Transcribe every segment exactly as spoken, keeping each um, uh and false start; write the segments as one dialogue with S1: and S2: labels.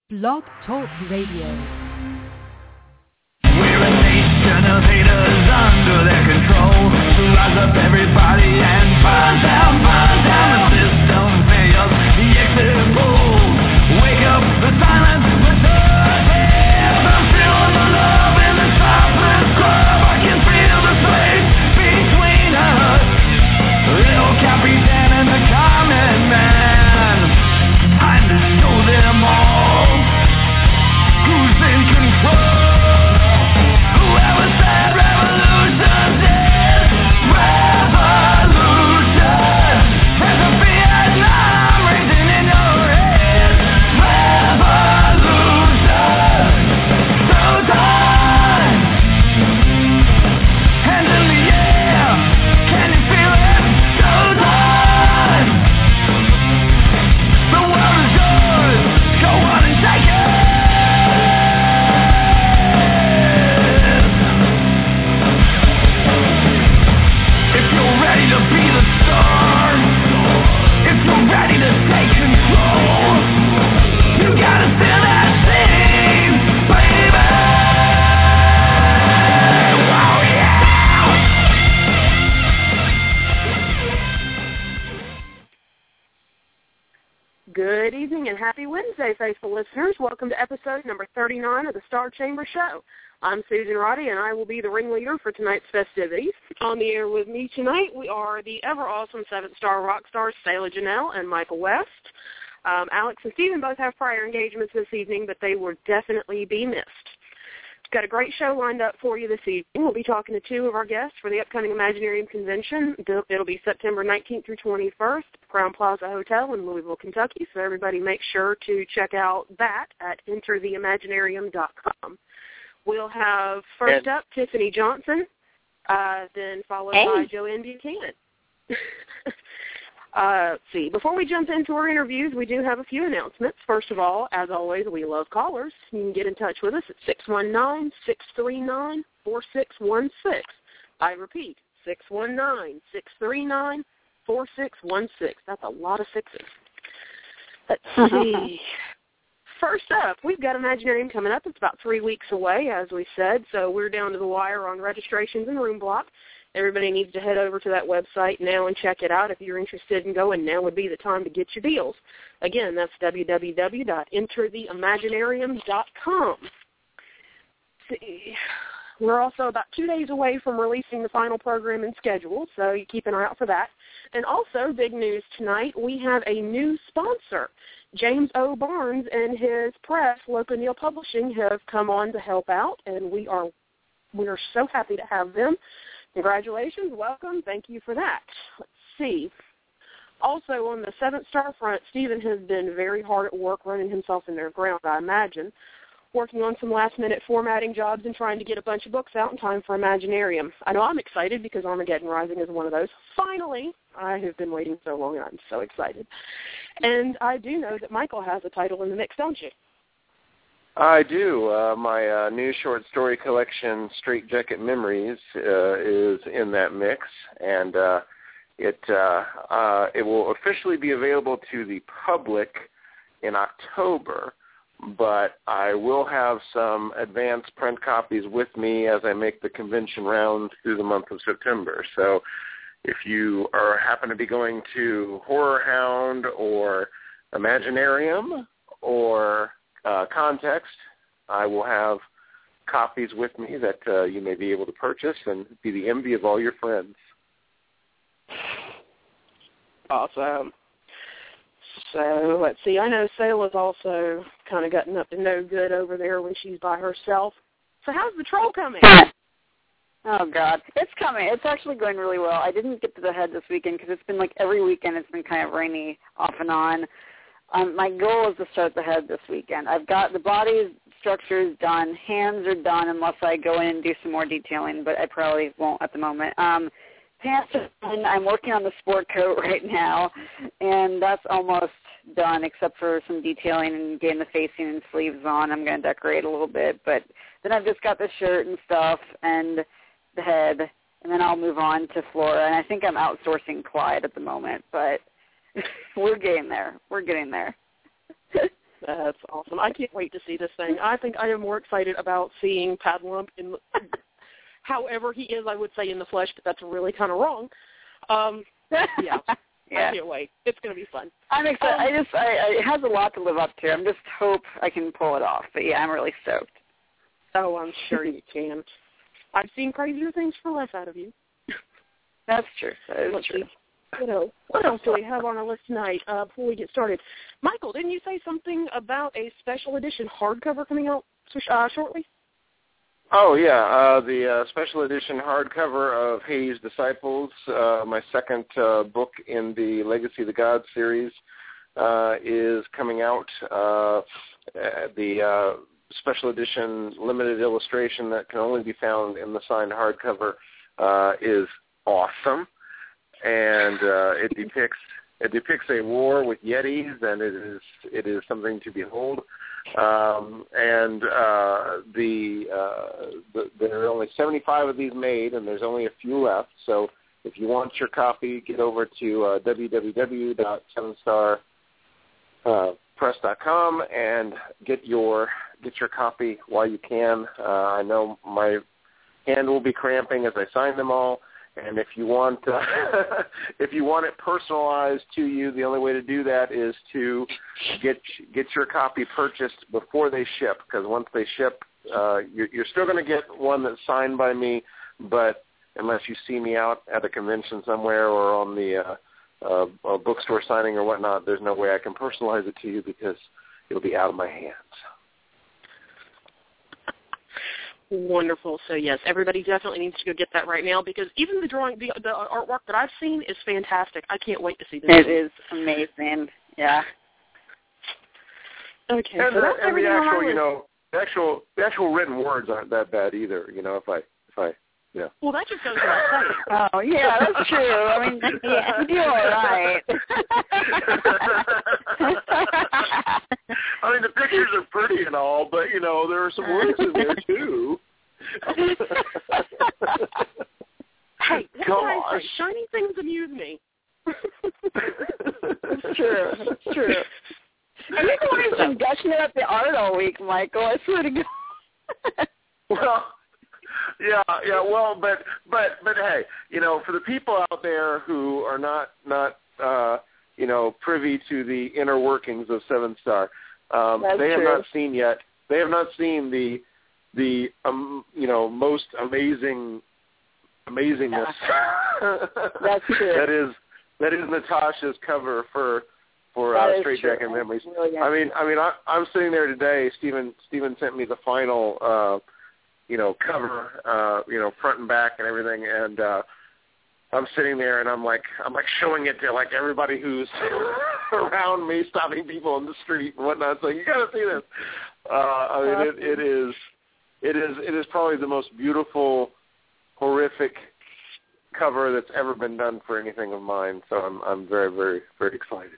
S1: Blog Talk Radio.
S2: We're a nation of haters under their control. Rise up everybody and burn down, burn down the system fails. The exit rules. Wake up the silence with the dead. I'm feeling the love in the topless club. I can feel the space between us. Little Capitan and the common man. Time to show them all who's in control. Whoever said revolution's dead, revolution. There's a Vietnam raging in your head, revolution. So time, hands in the air, can you feel it? So time, the world is yours, go on and take it. Ready to be the star, if you're ready to take control, you gotta feel that thing, baby. Oh yeah.
S3: Good evening and happy Wednesday, faithful listeners. Welcome to episode number thirty-nine of the Star Chamber Show. I'm Susan Roddy, and I will be the ringleader for tonight's festivities. On the air with me tonight, we are the ever-awesome seventh-star rock stars, Sayla Janelle and Michael West. Um, Alex and Stephen both have prior engagements this evening, but they will definitely be missed. We've got a great show lined up for you this evening. We'll be talking to two of our guests for the upcoming Imaginarium Convention. It'll be September nineteenth through twenty-first, Crown Plaza Hotel in Louisville, Kentucky, so everybody make sure to check out that at enter the imaginarium dot com. We'll have first
S4: and,
S3: up Tiffany Johnson, uh, then followed
S4: hey.
S3: by Joanne Buchanan. uh, let's see. Before we jump into our interviews, we do have a few announcements. First of all, as always, we love callers. You can get in touch with us at six one nine, six three nine, four six one six. I repeat, six one nine, six three nine, four six one six. That's a lot of sixes. Let's see. First up, we've got Imaginarium coming up. It's about three weeks away, as we said, so we're down to the wire on registrations and room block. Everybody needs to head over to that website now and check it out. If you're interested in going, now would be the time to get your deals. Again, that's w w w dot enter the imaginarium dot com. See. We're also about two days away from releasing the final program and schedule, so you keep an eye out for that. And also, big news tonight, we have a new sponsor. James O. Barnes and his press, Local Neil Publishing, have come on to help out, and we are we are so happy to have them. Congratulations, welcome, thank you for that. Let's see. Also, on the seventh star front, Stephen has been very hard at work running himself in their ground, I imagine, working on some last-minute formatting jobs and trying to get a bunch of books out in time for Imaginarium. I know I'm excited because Armageddon Rising is one of those. Finally, I have been waiting so long, and I'm so excited. And I do know that Michael has a title in the mix, don't you?
S4: I do. Uh, my uh, new short story collection, Straight Jacket Memories, uh, is in that mix, and uh, it uh, uh, it will officially be available to the public in October. But I will have some advanced print copies with me as I make the convention rounds through the month of September. So if you are happen to be going to Horror Hound or Imaginarium or uh, Context, I will have copies with me that uh, you may be able to purchase and be the envy of all your friends.
S3: Awesome. So, let's see, I know Sayla's also kind of gotten up to no good over there when she's by herself. So how's the troll coming?
S5: Oh, God. It's coming. It's actually going really well. I didn't get to the head this weekend because it's been like every weekend it's been kind of rainy off and on. Um, my goal is to start the head this weekend. I've got the body structure is done. Hands are done unless I go in and do some more detailing, but I probably won't at the moment. Um Pants are done. I'm working on the sport coat right now, and that's almost done except for some detailing and getting the facing and sleeves on. I'm going to decorate a little bit, but then I've just got the shirt and stuff and the head, and then I'll move on to Flora. And I think I'm outsourcing Clyde at the moment, but we're getting there. We're getting there.
S3: That's awesome. I can't wait to see this thing. I think I am more excited about seeing Padlump in the, however he is, I would say, in the flesh, but that's really kind of wrong. Um, yeah, yeah, I can't wait. It's going to be fun.
S5: I'm excited.
S3: Um,
S5: I just, I, I, it has a lot to live up to. I'm just hope I can pull it off. But yeah, I'm really stoked.
S3: Oh, I'm sure you can. I've seen crazier things for less out of you.
S5: That's true. That is
S3: Let's
S5: true.
S3: See. What else, what else do we have on our list tonight uh, before we get started? Michael, didn't you say something about a special edition hardcover coming out uh, shortly?
S4: Oh, yeah, uh, the uh, special edition hardcover of Hades' Disciples, uh, my second uh, book in the Legacy of the Gods series, uh, is coming out. Uh, the uh, special edition limited illustration that can only be found in the signed hardcover uh, is awesome. And uh, it depicts it depicts a war with Yetis, and it is it is something to behold. Um, and uh, the, uh, the there are only seventy-five of these made, and there's only a few left. So if you want your copy, get over to uh, w w w dot seven star press dot com and get your get your copy while you can. Uh, I know my hand will be cramping as I sign them all. And if you want, uh, if you want it personalized to you, the only way to do that is to get get your copy purchased before they ship. Because once they ship, uh, you're, you're still going to get one that's signed by me. But unless you see me out at a convention somewhere or on the uh, uh, a bookstore signing or whatnot, there's no way I can personalize it to you because it'll be out of my hands.
S3: Wonderful. So, yes, everybody definitely needs to go get that right now because even the drawing, the, the artwork that I've seen is fantastic. I can't wait to see this.
S5: It is amazing. Yeah.
S3: Okay.
S4: And,
S3: so
S4: the,
S3: that's
S4: and the actual, you
S3: list.
S4: know, the actual, the actual written words aren't that bad either. You know, if I, if I, yeah.
S3: Well, that just goes without saying.
S5: Oh, yeah, that's true. I mean, yeah, you do all right.
S4: I mean, the pictures are pretty and all, but, you know, there are some words in there, too.
S3: Hey, what can I say? Shiny things amuse me.
S5: It's true. It's true. And you've always been gushing about the art all week, Michael. I swear to God.
S4: Well, yeah, yeah. Well, but but but hey, you know, for the people out there who are not not uh, you know privy to the inner workings of Seven Star, um, they have
S5: true.
S4: not seen yet. They have not seen the the um, you know most amazing amazingness.
S5: That's true.
S4: that is that is Natasha's cover for for uh, Straight Jacket Memories.
S5: Brilliant.
S4: I mean, I mean, I, I'm sitting there today. Stephen Stephen sent me the final, uh, you know, cover, uh, you know, front and back and everything, and uh, I'm sitting there and I'm like, I'm like showing it to like everybody who's around me, stopping people on the street and whatnot. So you got to see this. Uh, I mean, it, it is, it is, it is probably the most beautiful, horrific cover that's ever been done for anything of mine. So I'm, I'm very, very, very excited.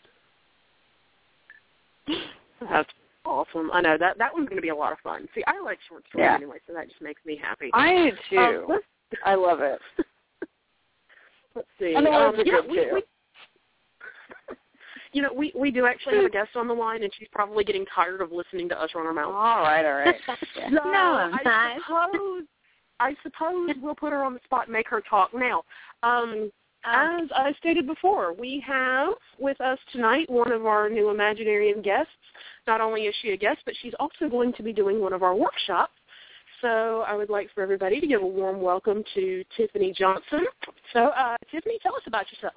S3: That's awesome. I know that that one's going to be a lot of fun. See, I like short stories
S5: Yeah.
S3: anyway, so that just makes me happy.
S5: I do too.
S3: Um, let's,
S5: I love it.
S3: let's see.
S5: And the
S3: Um,
S5: words are
S3: yeah,
S5: good
S3: we,
S5: too.
S3: we, you know, we we do actually have a guest on the line, and she's probably getting tired of listening to us run our mouth.
S5: All right, all right.
S3: So
S6: No, I'm
S3: I
S6: not.
S3: suppose I suppose we'll put her on the spot and make her talk now. Um, As I stated before, we have with us tonight one of our new Imaginarian guests. Not only is she a guest, but she's also going to be doing one of our workshops. So I would like for everybody to give a warm welcome to Tiffany Johnson. So, uh, Tiffany, tell us about yourself.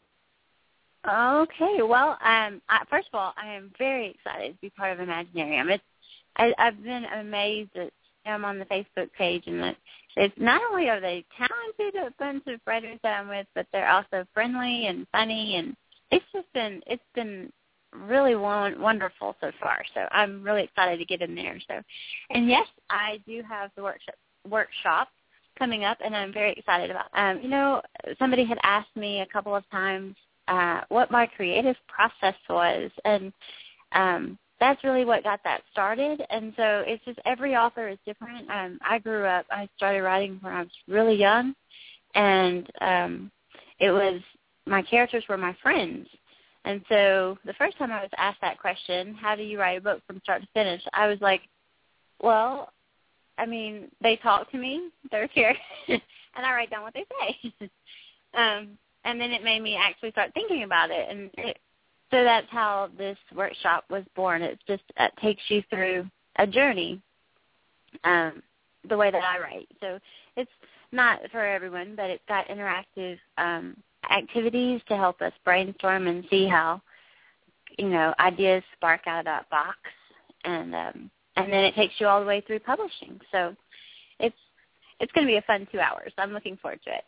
S6: Okay, well, um, I, first of all, I am very excited to be part of Imaginarium. It's, I, I've been amazed that I'm on the Facebook page, and that it's not only are they talented, a bunch of writers that I'm with, but they're also friendly and funny, and it's just been it's been really wonderful so far. So I'm really excited to get in there. So, and yes, I do have the workshop workshop coming up, and I'm very excited about. Um, you know, somebody had asked me a couple of times uh, what my creative process was, and um, that's really what got that started. And so it's just every author is different. Um, I grew up, I started writing when I was really young, and um, it was my characters were my friends. And so the first time I was asked that question, how do you write a book from start to finish, I was like, well, I mean, they talk to me, they're here, and I write down what they say. um, and then it made me actually start thinking about it. And it, so that's how this workshop was born. It just it takes you through a journey, um, the way that I write. So it's not for everyone, but it's got interactive um, activities to help us brainstorm and see how, you know, ideas spark out of that box. And um, and then it takes you all the way through publishing. So it's it's going to be a fun two hours. I'm looking forward to it.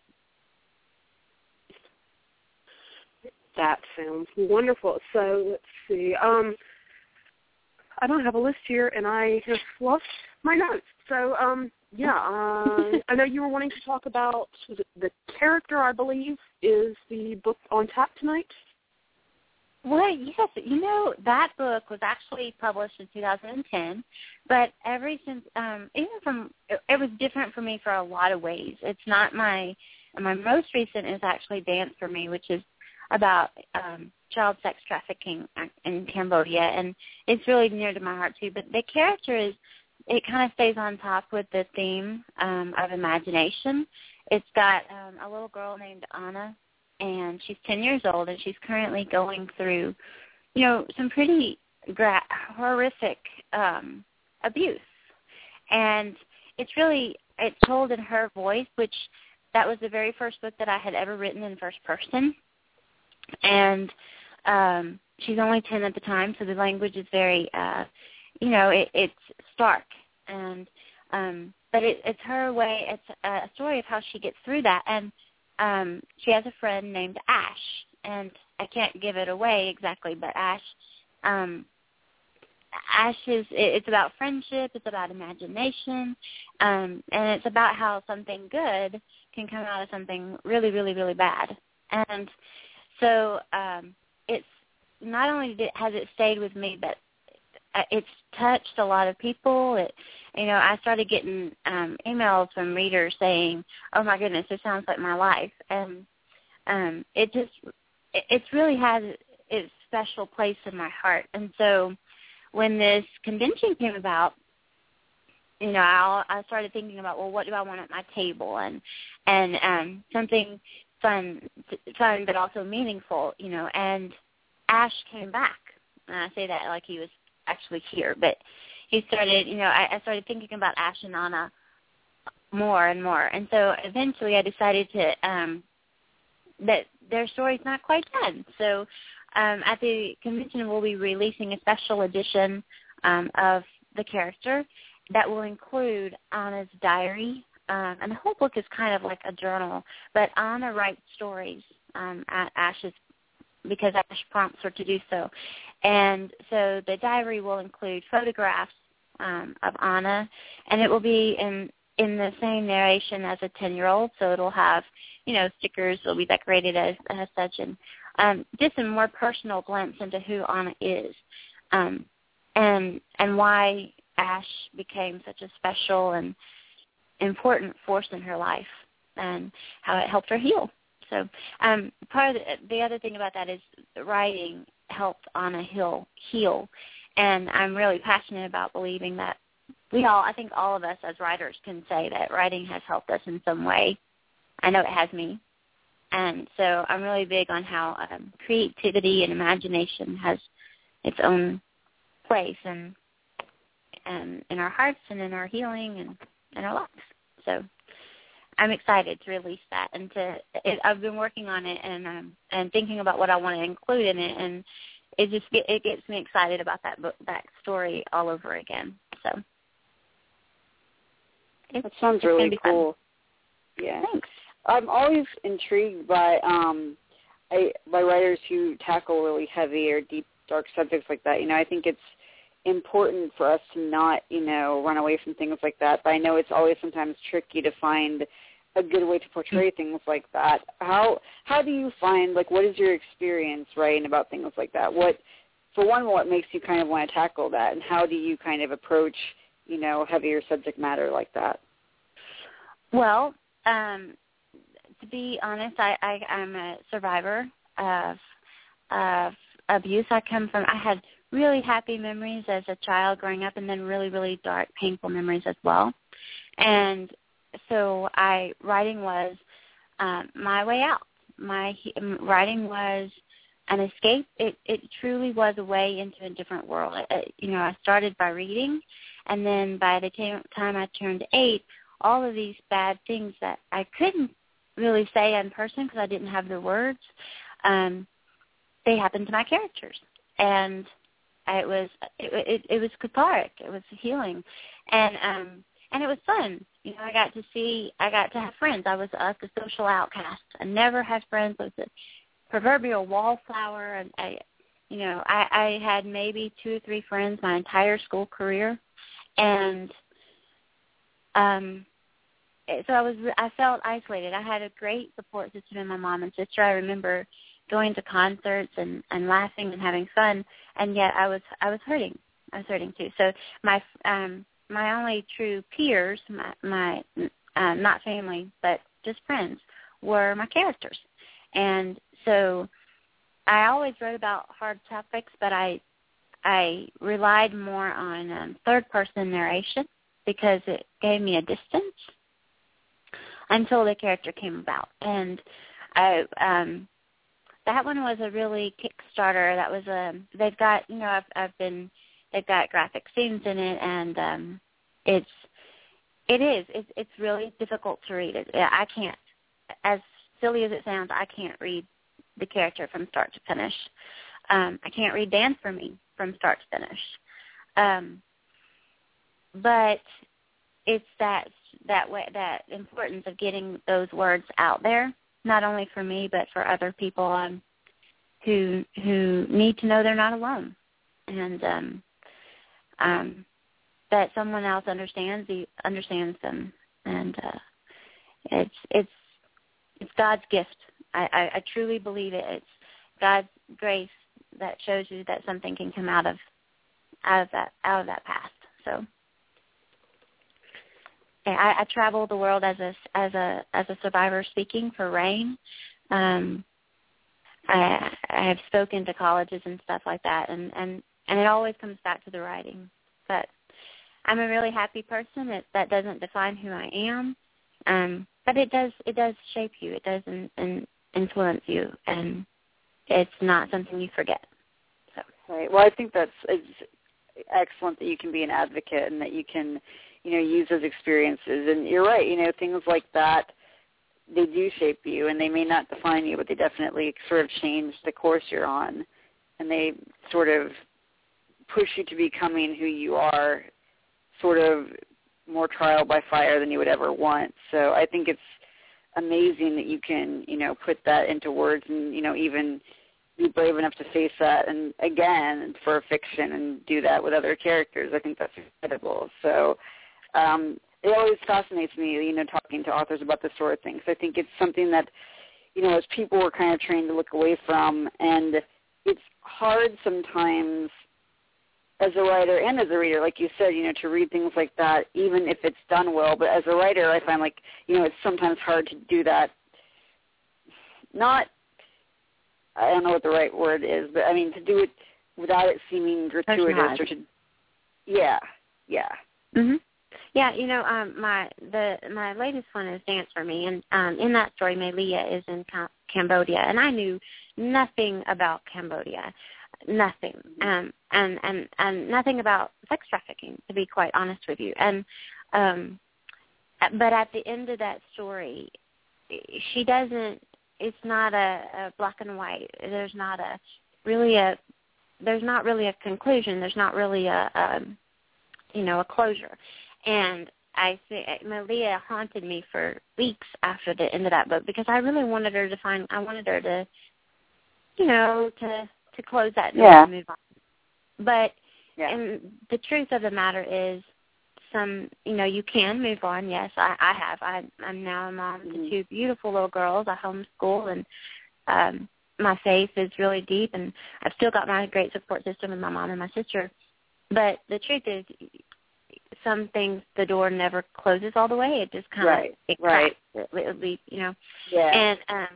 S3: That sounds wonderful. So let's see. Um, I don't have a list here, and I have lost my notes. So, um, yeah, uh, I know you were wanting to talk about was it The Character, I believe, is the book on tap tonight.
S6: Well, yes. You know, that book was actually published in two thousand ten, but ever since, um, even from, it, it was different for me for a lot of ways. It's not my, my most recent is actually Dance for Me, which is about um, child sex trafficking in Cambodia, and it's really near to my heart too. But the character is, it kind of stays on top with the theme um, of imagination. It's got um, a little girl named Anna, and she's ten years old, and she's currently going through, you know, some pretty gra- horrific um, abuse. And it's really, it's told in her voice, which that was the very first book that I had ever written in first person. And um, she's only ten at the time, so the language is very, uh, you know, it, it's stark. And um, but it, it's her way. It's a story of how she gets through that. And um, she has a friend named Ash, and I can't give it away exactly, but Ash, um, Ash is. It, it's about friendship. It's about imagination, um, and it's about how something good can come out of something really, really, really bad. And so um, it's not only did, has it stayed with me, but it's touched a lot of people. It, you know, I started getting um, emails from readers saying, "Oh my goodness, this sounds like my life," and um, it just it it's really has its special place in my heart. And so when this convention came about, you know, I, I started thinking about, well, what do I want at my table, and and um, something fun, fun, but also meaningful, you know. And Ash came back, and I say that like he was actually here, but he started, you know, I, I started thinking about Ash and Anna more and more, and so eventually I decided to um, that their story's not quite done. So um, at the convention, we'll be releasing a special edition um, of the character that will include Anna's diary. Um, and the whole book is kind of like a journal, but Anna writes stories um, at Ash's, because Ash prompts her to do so. And so the diary will include photographs um, of Anna, and it will be in in the same narration as a ten-year-old, so it'll have, you know, stickers will be decorated as, as such, and um, just a more personal glimpse into who Anna is, um, and and why Ash became such a special and important force in her life, and how it helped her heal. So um, part of the, the other thing about that is writing helped Anna heal, heal, and I'm really passionate about believing that we all, I think all of us as writers can say that writing has helped us in some way. I know it has me, and so I'm really big on how um, creativity and imagination has its own place in, in, in our hearts and in our healing and in our lives. So I'm excited to release that, and to it, I've been working on it and um, and thinking about what I want to include in it, and it just get, it gets me excited about that book, that story all over again. So
S5: that sounds really cool. Fun. Yeah,
S6: thanks.
S5: I'm always intrigued by um I, by writers who tackle really heavy or deep, dark subjects like that. You know, I think it's important for us to not, you know, run away from things like that. But I know it's always sometimes tricky to find a good way to portray things like that. How how do you find, like, what is your experience writing about things like that? What, for one, what makes you kind of want to tackle that, and how do you kind of approach, you know, heavier subject matter like that?
S6: Well, um, to be honest, I, I, I'm a survivor of of abuse. I come from, I had really happy memories as a child growing up, and then really, really dark, painful memories as well. And so I, writing was um, my way out. My writing was an escape. It, it truly was a way into a different world. It, you know, I started by reading, and then by the time I turned eight, all of these bad things that I couldn't really say in person because I didn't have the words, um, they happened to my characters, and it was it, it, it was cathartic. It was healing, and um, and it was fun. You know, I got to see, I got to have friends. I was a the social outcast. I never had friends. I was a proverbial wallflower, and I, you know, I, I had maybe two or three friends my entire school career, and um. So I was, I felt isolated. I had a great support system in my mom and sister. I remember going to concerts and, and laughing and having fun, and yet I was, I was hurting. I was hurting too. So my, um, my only true peers, my, my, uh, not family, but just friends, were my characters. And so I always wrote about hard topics, but I, I relied more on um, third-person narration because it gave me a distance until the character came about. And I, um, that one was a really Kickstarter. That was a, they've got, you know, I've, I've been, they've got graphic scenes in it, and um, it's, it is, it's, it's really difficult to read. It, I can't, as silly as it sounds, I can't read the character from start to finish. Um, I can't read Dan for me from start to finish. Um, but it's that that way, that importance of getting those words out there, not only for me but for other people um, who who need to know they're not alone, and um, um, that someone else understands the, understands them, and uh, it's it's it's God's gift. I, I, I truly believe it. It's God's grace that shows you that something can come out of out of that out of that past. So. I, I travel the world as a as a as a survivor speaking for RAINN. Um, I, I have spoken to colleges and stuff like that, and, and, and it always comes back to the writing. But I'm a really happy person. It, that doesn't define who I am, um, but it does it does shape you. It does in, in influence you, and it's not something you forget. So.
S5: Right. Well, I think that's it's excellent that you can be an advocate and that you can, you know, use those experiences. And you're right, you know, things like that, they do shape you, and they may not define you, but they definitely sort of change the course you're on, and they sort of push you to becoming who you are, sort of more trial by fire than you would ever want. So I think it's amazing that you can, you know, put that into words and, you know, even be brave enough to face that, and again, for fiction, and do that with other characters. I think that's incredible. So um, it always fascinates me, you know, talking to authors about this sort of thing. So I think it's something that, you know, as people we're kind of trained to look away from, and it's hard sometimes as a writer and as a reader, like you said, you know, to read things like that, even if it's done well. But as a writer, I find, like, you know, it's sometimes hard to do that. Not, I don't know what the right word is, but I mean, to do it without it seeming gratuitous or to, yeah, yeah.
S7: Mhm. Yeah, you know, um, my the my latest one is Dance for Me, and um, in that story, Melia is in Cam- Cambodia, and I knew nothing about Cambodia, nothing, um, and and and nothing about sex trafficking, to be quite honest with you. And um, but at the end of that story, she doesn't. It's not a, a black and white. There's not a really a. There's not really a conclusion. There's not really a, a you know, a closure. And I say Melia haunted me for weeks after the end of that book, because I really wanted her to find. I wanted her to, you know, to to close that door
S5: yeah.
S7: and move on. But
S5: yeah.
S7: and the truth of the matter is, some, you know, you can move on. Yes, I, I have. I, I'm now a mom
S5: mm-hmm.
S7: to two beautiful little girls. I homeschool, and um, my faith is really deep, and I've still got my great support system with my mom and my sister. But the truth is, some things the door never closes all the way. It just kind
S5: right.
S7: of it
S5: right.
S7: cracks. It, it'll be, you know.
S5: Yeah.
S7: And um,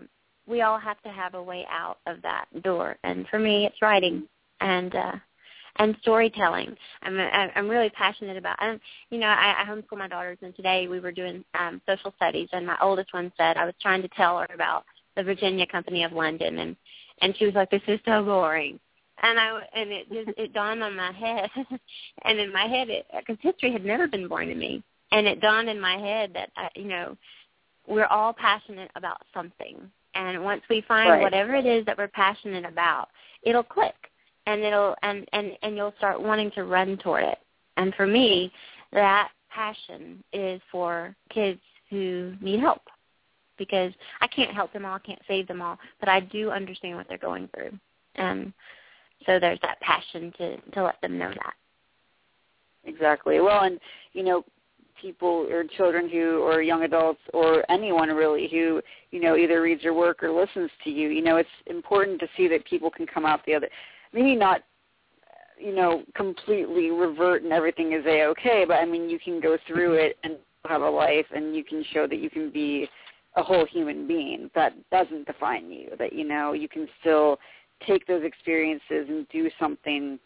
S7: we all have to have a way out of that door. And for me, it's writing and uh, and storytelling. I'm I'm really passionate about. And you know, I, I homeschool my daughters, and today we were doing um, social studies, and my oldest one said I was trying to tell her about the Virginia Company of London, and and she was like, "This is so boring." And I and it just it dawned on my head, and in my head, because history had never been boring to me, and it dawned in my head that I, you know, we're all passionate about something, and once we find
S5: right.
S7: whatever it is that we're passionate about, it'll click, and it'll and, and and you'll start wanting to run toward it. And for me, that passion is for kids who need help, because I can't help them all, I can't save them all, but I do understand what they're going through, and so there's that passion to, to let them know that.
S5: Exactly. Well, and, you know, people or children who, or young adults or anyone really who, you know, either reads your work or listens to you, you know, it's important to see that people can come out the other, maybe not, you know, completely revert and everything is A-okay, but, I mean, you can go through it and have a life, and you can show that you can be a whole human being. That doesn't define you, that, you know, you can still take those experiences and do something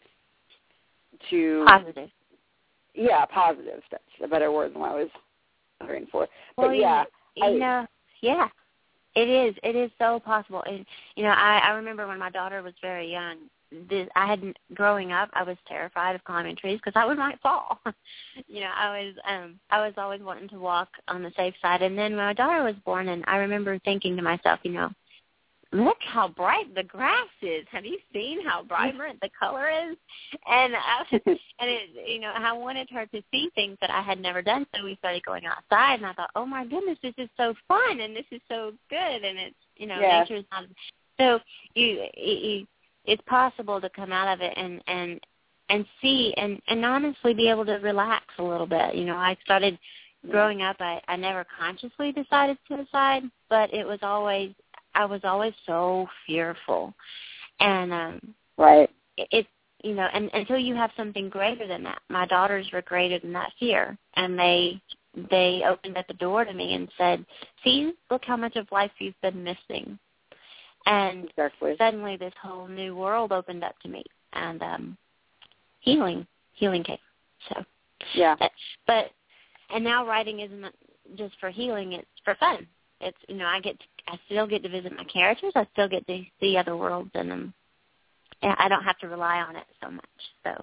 S5: to
S7: positive.
S5: Yeah, positive. That's a better word than what I was looking for. But
S7: well,
S5: yeah,
S7: you, you know, yeah, it is. It is so possible. And you know, I, I remember when my daughter was very young. This, I had growing up, I was terrified of climbing trees because I would might fall. you know, I was um, I was always wanting to walk on the safe side. And then when my daughter was born, and I remember thinking to myself, you know, look how bright the grass is. Have you seen how vibrant the color is? And I, and it, you know, I wanted her to see things that I had never done. So we started going outside, and I thought, oh my goodness, this is so fun, and this is so good, and it's, you know,
S5: yeah.
S7: nature's not. So you, you, it's possible to come out of it and and and see and and honestly be able to relax a little bit. You know, I started growing up. I I never consciously decided suicide, but it was always. I was always so fearful, and um,
S5: right.
S7: It, it, you know, and until you have something greater than that. My daughters were greater than that fear, and they they opened up the door to me and said, "See, look how much of life you've been missing," and
S5: exactly.
S7: Suddenly this whole new world opened up to me, and um, healing, healing came. So
S5: yeah,
S7: but and now writing isn't just for healing; it's for fun. It's, you know, I get to, I still get to visit my characters. I still get to see other worlds in them. And I don't have to rely on it so much. So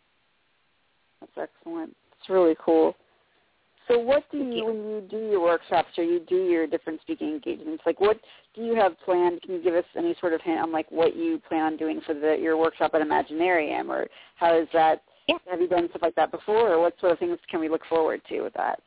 S5: that's excellent. It's really cool. So what do you, when you do your workshops or you do your different speaking engagements, like what do you have planned? Can you give us any sort of hint on like what you plan on doing for the your workshop at Imaginarium, or how is that?
S7: Yeah.
S5: Have you done stuff like that before, or what sort of things can we look forward to with that?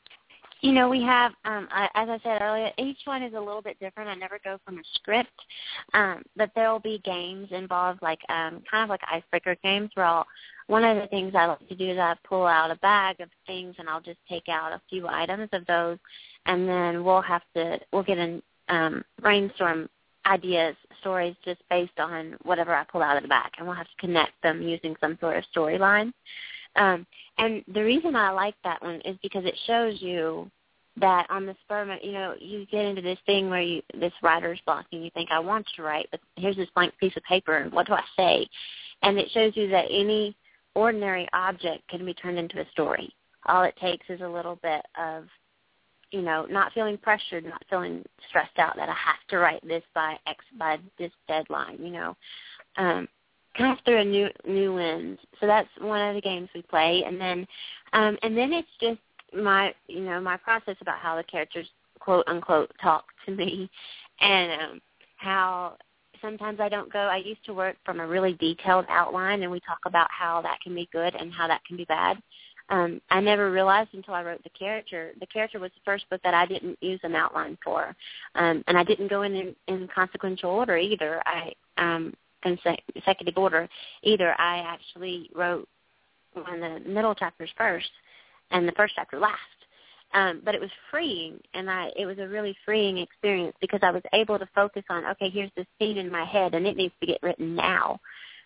S7: You know, we have, um, I, as I said earlier, each one is a little bit different. I never go from a script, um, but there will be games involved, like um, kind of like icebreaker games, where I'll, one of the things I like to do is I pull out a bag of things, and I'll just take out a few items of those, and then we'll have to, we'll get in, um, brainstorm ideas, stories just based on whatever I pull out of the bag, and we'll have to connect them using some sort of storyline. Um, and the reason I like that one is because it shows you that on the spur of, you know, you get into this thing where you, this writer's block, and you think, I want to write, but here's this blank piece of paper, and what do I say? And it shows you that any ordinary object can be turned into a story. All it takes is a little bit of, you know, not feeling pressured, not feeling stressed out that I have to write this by X, by this deadline, you know. Um, kind of through a new new lens. So that's one of the games we play, and then um, and then it's just my you know my process about how the characters quote unquote talk to me, and um, how sometimes I don't go. I used to work from a really detailed outline, and we talk about how that can be good and how that can be bad. Um, I never realized until I wrote the character. The character was the first book that I didn't use an outline for, um, and I didn't go in, in in consequential order either. I um, consecutive order either. I actually wrote one of the middle chapters first and the first chapter last. Um, but it was freeing, and I it was a really freeing experience because I was able to focus on, okay, here's this scene in my head, and it needs to get written now.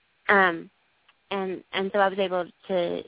S7: Um, and and so I was able to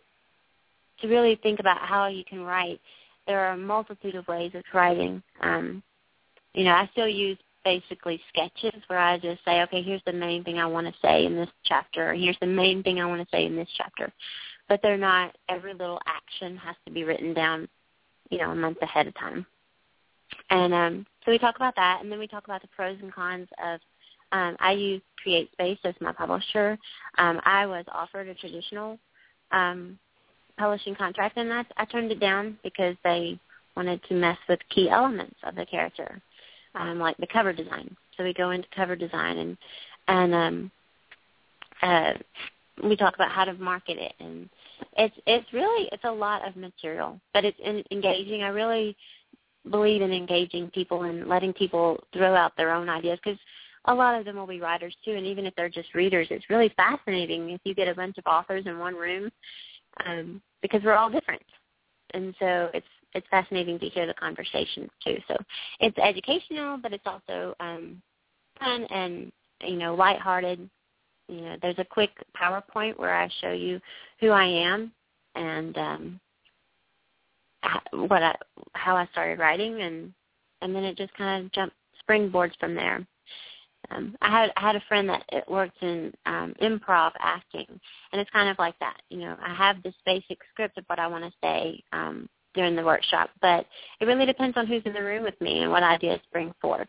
S7: to really think about how you can write. There are a multitude of ways of writing. Um, you know, I still use basically sketches where I just say, okay, here's the main thing I want to say in this chapter, or here's the main thing I want to say in this chapter. But they're not, every little action has to be written down, you know, a month ahead of time. And um, so we talk about that, and then we talk about the pros and cons of, um, I use CreateSpace as my publisher. Um, I was offered a traditional um, publishing contract, and I, I turned it down because they wanted to mess with key elements of the character, um, like the cover design. So we go into cover design, and and um, uh, we talk about how to market it, and it's it's really it's a lot of material, but it's in, engaging. I really believe in engaging people and letting people throw out their own ideas, because a lot of them will be writers too, and even if they're just readers, it's really fascinating if you get a bunch of authors in one room, um, because we're all different, and so it's it's fascinating to hear the conversations too. So it's educational, but it's also um, fun and, you know, lighthearted. You know, there's a quick PowerPoint where I show you who I am and um, what I, how I started writing, and and then it just kind of jump springboards from there. Um, I had I had a friend that works in um, improv acting, and it's kind of like that. You know, I have this basic script of what I want to say um, during the workshop, but it really depends on who's in the room with me and what ideas bring forth.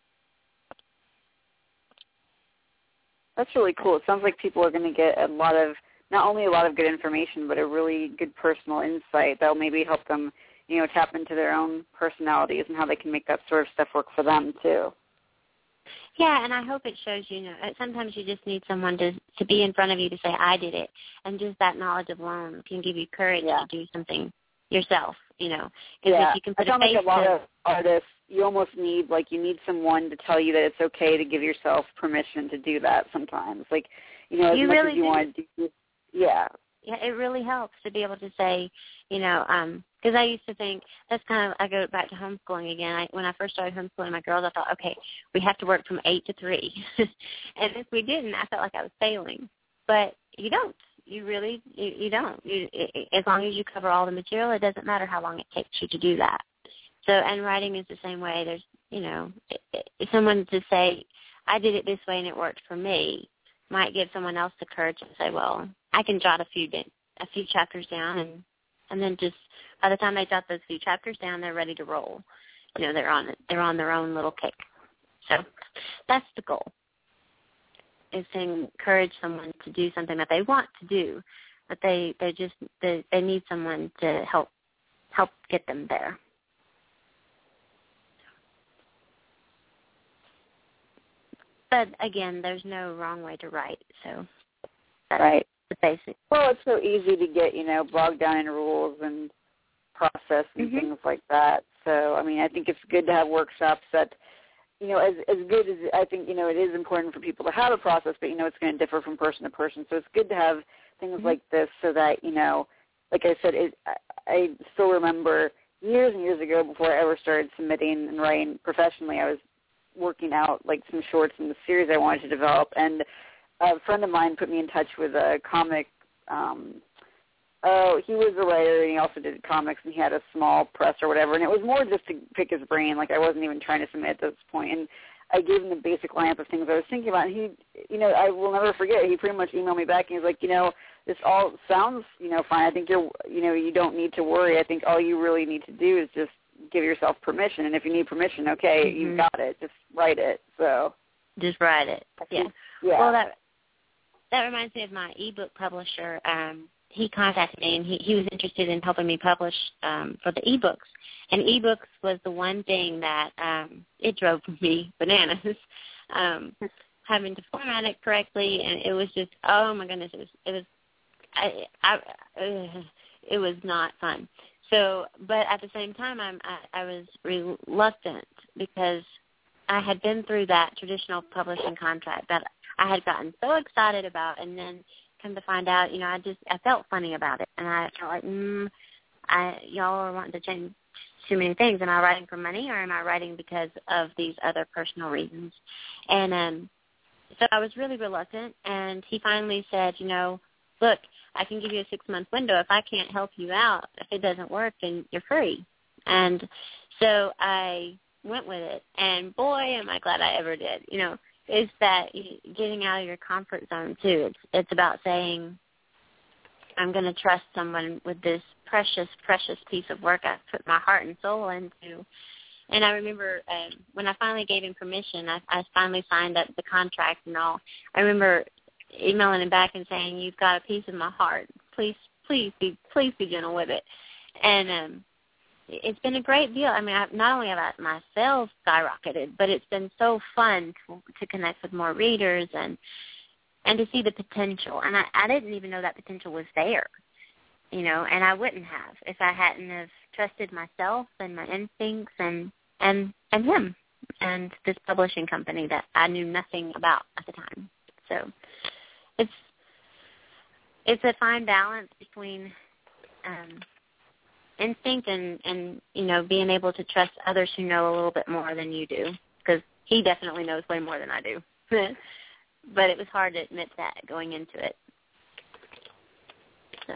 S5: That's really cool. It sounds like people are going to get a lot of, not only a lot of good information, but a really good personal insight that will maybe help them, you know, tap into their own personalities and how they can make that sort of stuff work for them too.
S7: Yeah, and I hope it shows, you know, sometimes you just need someone to to be in front of you to say, I did it, and just that knowledge alone can give you courage yeah. to do something yourself, you know.
S5: Yeah,
S7: if you can put
S5: I found
S7: a face
S5: like a lot
S7: to,
S5: of artists, you almost need, like, you need someone to tell you that it's okay to give yourself permission to do that sometimes. Like, you know, as
S7: you
S5: much
S7: really
S5: as you
S7: do.
S5: want to do, yeah.
S7: Yeah, it really helps to be able to say, you know, um, because I used to think, that's kind of, I go back to homeschooling again. I, when I first started homeschooling my girls, I thought, okay, we have to work from eight to three. And if we didn't, I felt like I was failing. But you don't. You really, you, you don't. You, it, as long as you cover all the material, it doesn't matter how long it takes you to do that. So, and writing is the same way. There's, you know, if someone to say, I did it this way and it worked for me, might give someone else the courage to say, well, I can jot a few a few chapters down, and and then just by the time they jot those few chapters down, they're ready to roll. You know, they're on it. They're on their own little kick. So that's the goal, is to encourage someone to do something that they want to do, but they they just they, they need someone to help help get them there. But again, there's no wrong way to write, so that's
S5: right.
S7: the basic.
S5: Well, it's so easy to get, you know, bogged down in rules and process and
S7: mm-hmm.
S5: things like that. So, I mean, I think it's good to have workshops that, you know, as as good as I think, you know, it is important for people to have a process, but, you know, it's going to differ from person to person. So it's good to have things mm-hmm. like this so that, you know, like I said, it, I, I still remember years and years ago before I ever started submitting and writing professionally, I was working out like some shorts in the series I wanted to develop, and a friend of mine put me in touch with a comic. Um, oh, he was a writer and he also did comics, and he had a small press or whatever. And it was more just to pick his brain. Like I wasn't even trying to submit at this point. And I gave him the basic lineup of things I was thinking about. And he, you know, I will never forget. He pretty much emailed me back and he's like, you know, this all sounds, you know, fine. I think you're, you know, you don't need to worry. I think all you really need to do is just give yourself permission, and if you need permission, okay, mm-hmm. you've got it. Just write it. So
S7: just write it. Yeah.
S5: Yeah.
S7: Well, that that reminds me of my ebook publisher. Um, he contacted me, and he he was interested in helping me publish um, for the ebooks. And ebooks was the one thing that um, it drove me bananas. Um, having to format it correctly, and it was just, oh my goodness, it was it was I, I uh, it was not fun. So, but at the same time, I'm, I, I was reluctant because I had been through that traditional publishing contract that I had gotten so excited about, and then come to find out, you know, I just I felt funny about it, and I felt like, mm, I y'all are wanting to change too many things. Am I writing for money, or am I writing because of these other personal reasons? And um, so I was really reluctant, and he finally said, you know, look, I can give you a six-month window. If I can't help you out, if it doesn't work, then you're free. And so I went with it. And boy, am I glad I ever did. You know, it's that getting out of your comfort zone too. It's it's about saying, I'm going to trust someone with this precious, precious piece of work I've put my heart and soul into. And I remember um, when I finally gave him permission, I, I finally signed up the contract and all. I remember emailing him back and saying, "You've got a piece of my heart. Please, please be, please be gentle with it." And um, it's been a great deal. I mean, I've, not only have I, my sales skyrocketed, but it's been so fun to, to connect with more readers and and to see the potential. And I, I didn't even know that potential was there, you know, and I wouldn't have if I hadn't have trusted myself and my instincts and, and, and him and this publishing company that I knew nothing about at the time. So it's it's a fine balance between um, instinct and, and, you know, being able to trust others who know a little bit more than you do, because he definitely knows way more than I do. But it was hard to admit that going into it. So.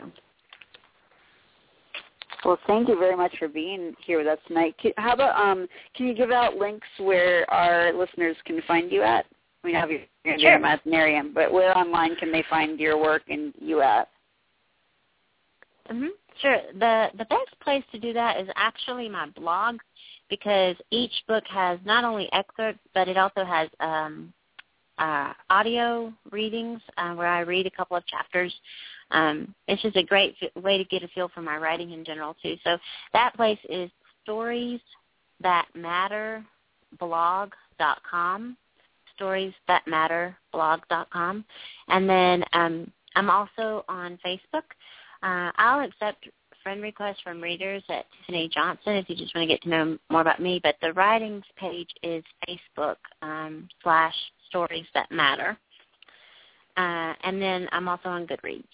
S5: Well, thank you very much for being here with us tonight. How about, um, can you give out links where our listeners can find you at? We have your, your sure. Imaginarium, but where online can they find your work and you at?
S7: Mm-hmm. Sure. The the best place to do that is actually my blog, because each book has not only excerpts, but it also has um, uh, audio readings uh, where I read a couple of chapters. Um, it's just a great f- way to get a feel for my writing in general, too. So that place is stories that matter blog dot com, stories that matter blog dot com. And then um, I'm also on Facebook. Uh, I'll accept friend requests from readers at Tiffany Johnson if you just want to get to know more about me. But the writings page is Facebook um, slash stories that matter. Uh, and then I'm also on Goodreads.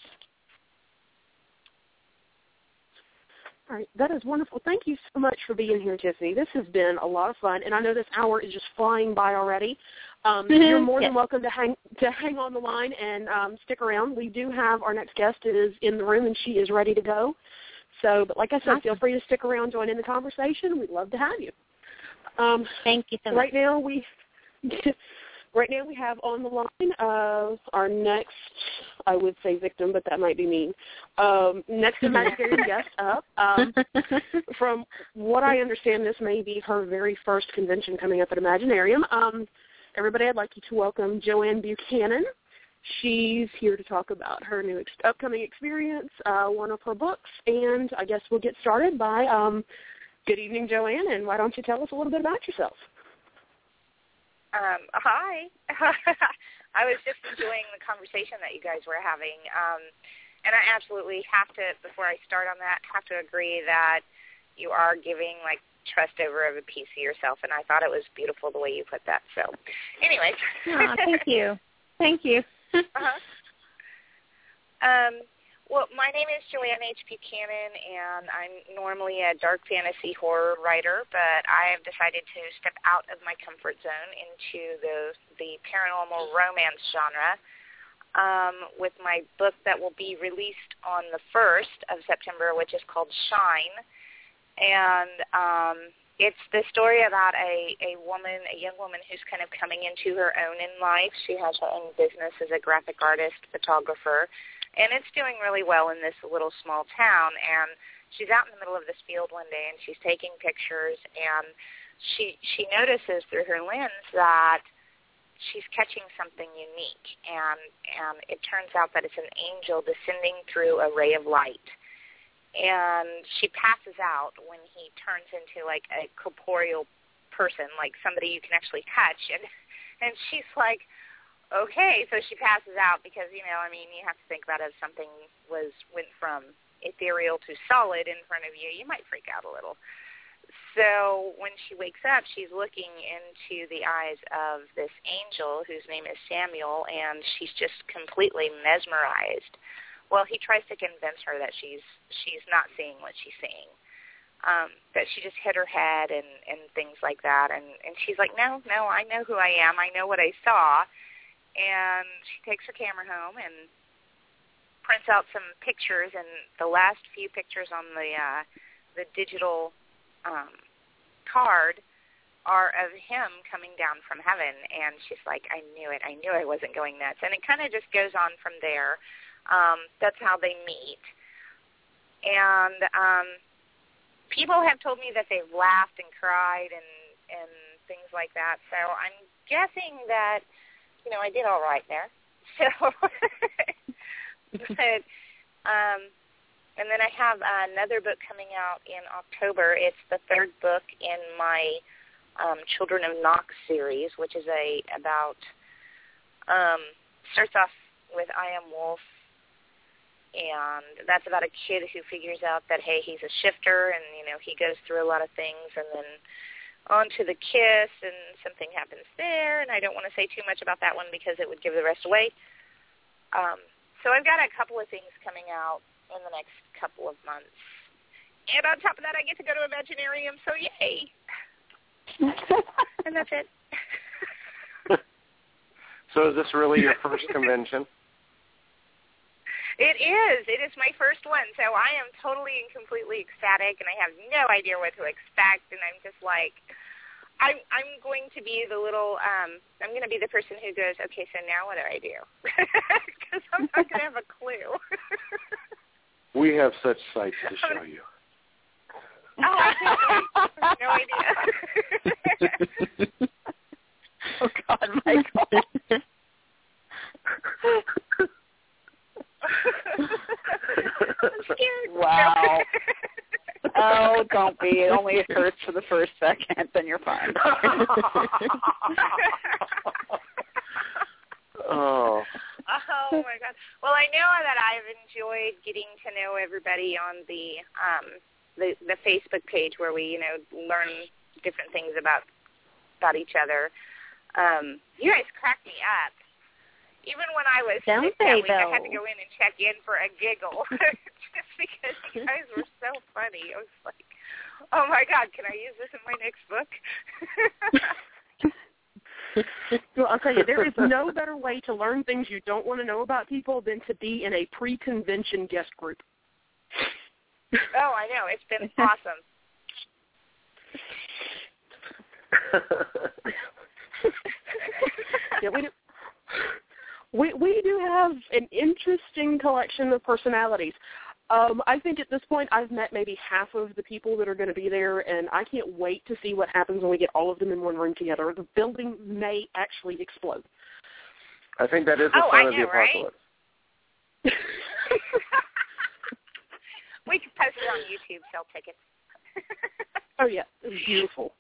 S3: All right, that is wonderful. Thank you so much for being here, Tiffany. This has been a lot of fun, and I know this hour is just flying by already. Um, mm-hmm. You're more yes. than welcome to hang to hang on the line and um, stick around. We do have our next guest is in the room, and she is ready to go. So, but like I said, awesome. Feel free to stick around, join in the conversation. We'd love to have you. Um,
S7: Thank you so much.
S3: Right now, we right now we have on the line uh, our next, I would say victim, but that might be mean. Um, next imaginary guest up. Um, from what I understand, this may be her very first convention coming up at Imaginarium. Um, everybody, I'd like you to welcome Joanne Buchanan. She's here to talk about her new ex- upcoming experience, uh, one of her books, and I guess we'll get started by, um, good evening, Joanne, and why don't you tell us a little bit about yourself?
S8: Um, hi. I was just enjoying the conversation that you guys were having, um, and I absolutely have to, before I start on that, have to agree that you are giving, like, trust over of a piece of yourself, and I thought it was beautiful the way you put that. So, anyway.
S7: Oh, thank you. Thank you.
S8: uh-huh. Um, well, my name is Joanne H. Buchanan, and I'm normally a dark fantasy horror writer, but I have decided to step out of my comfort zone into the the paranormal romance genre um, with my book that will be released on the first of September, which is called Shine. And um, it's the story about a, a woman, a young woman who's kind of coming into her own in life. She has her own business as a graphic artist, photographer, and it's doing really well in this little small town. And she's out in the middle of this field one day, and she's taking pictures, and she she notices through her lens that she's catching something unique. And, and it turns out that it's an angel descending through a ray of light. And she passes out when he turns into, like, a corporeal person, like somebody you can actually touch. And and she's like, okay. So she passes out because, you know, I mean, you have to think about it. If something was went from ethereal to solid in front of you, you might freak out a little. So when she wakes up, she's looking into the eyes of this angel whose name is Samuel, and she's just completely mesmerized. Well, he tries to convince her that she's she's not seeing what she's seeing, um, that she just hit her head and, and things like that. And, and she's like, no, no, I know who I am. I know what I saw. And she takes her camera home and prints out some pictures. And the last few pictures on the uh, the digital um, card are of him coming down from heaven. And she's like, I knew it. I knew I wasn't going nuts. And it kind of just goes on from there. Um, that's how they meet. And um, people have told me that they've laughed and cried and, and things like that. So I'm guessing that, you know, I did all right there. So, but, um, and then I have another book coming out in October. It's the third book in my um, Children of Nox series, which is a about um, starts off with I Am Wolf, and that's about a kid who figures out that hey, he's a shifter, and you know he goes through a lot of things, and then on to the kiss, and something happens there, and I don't want to say too much about that one because it would give the rest away. Um, so I've got a couple of things coming out in the next couple of months. And on top of that, I get to go to Imaginarium, so yay. And that's it.
S4: So is this really your first convention?
S8: It is. It is my first one, so I am totally and completely ecstatic, and I have no idea what to expect, and I'm just like, I'm I'm going to be the little, um, I'm going to be the person who goes, okay, so now what do I do? Because I'm not going to have a clue.
S4: We have such sights to show you.
S8: Oh, I have no idea.
S5: Oh, God, Michael.
S8: I'm scared.
S5: Wow. Oh, don't be. It only hurts for the first second, then you're fine.
S4: Oh.
S8: Oh, my God. Well, I know that I've enjoyed getting to know everybody on the um, the, the Facebook page where we, you know, learn different things about about each other. Um, you guys cracked me up. Even when I was
S7: Don't
S8: sick that
S7: they,
S8: week, I
S7: though?
S8: had to go in and check in for a giggle just because you guys were so funny. I was like, oh, my God, can I use this in my next book?
S3: Well, I'll tell you, there is no better way to learn things you don't want to know about people than to be in a pre-convention guest group.
S8: Oh, I know. It's been awesome.
S3: Yeah, we do. We we do have an interesting collection of personalities. Um, I think at this point I've met maybe half of the people that are going to be there, and I can't wait to see what happens when we get all of them in one room together. The building may actually explode.
S4: I think that is the
S8: Oh,
S4: fun
S8: I
S4: of the
S8: know, right?
S4: apocalypse.
S8: We could post it on YouTube, sell tickets.
S3: Oh, yeah. It's beautiful.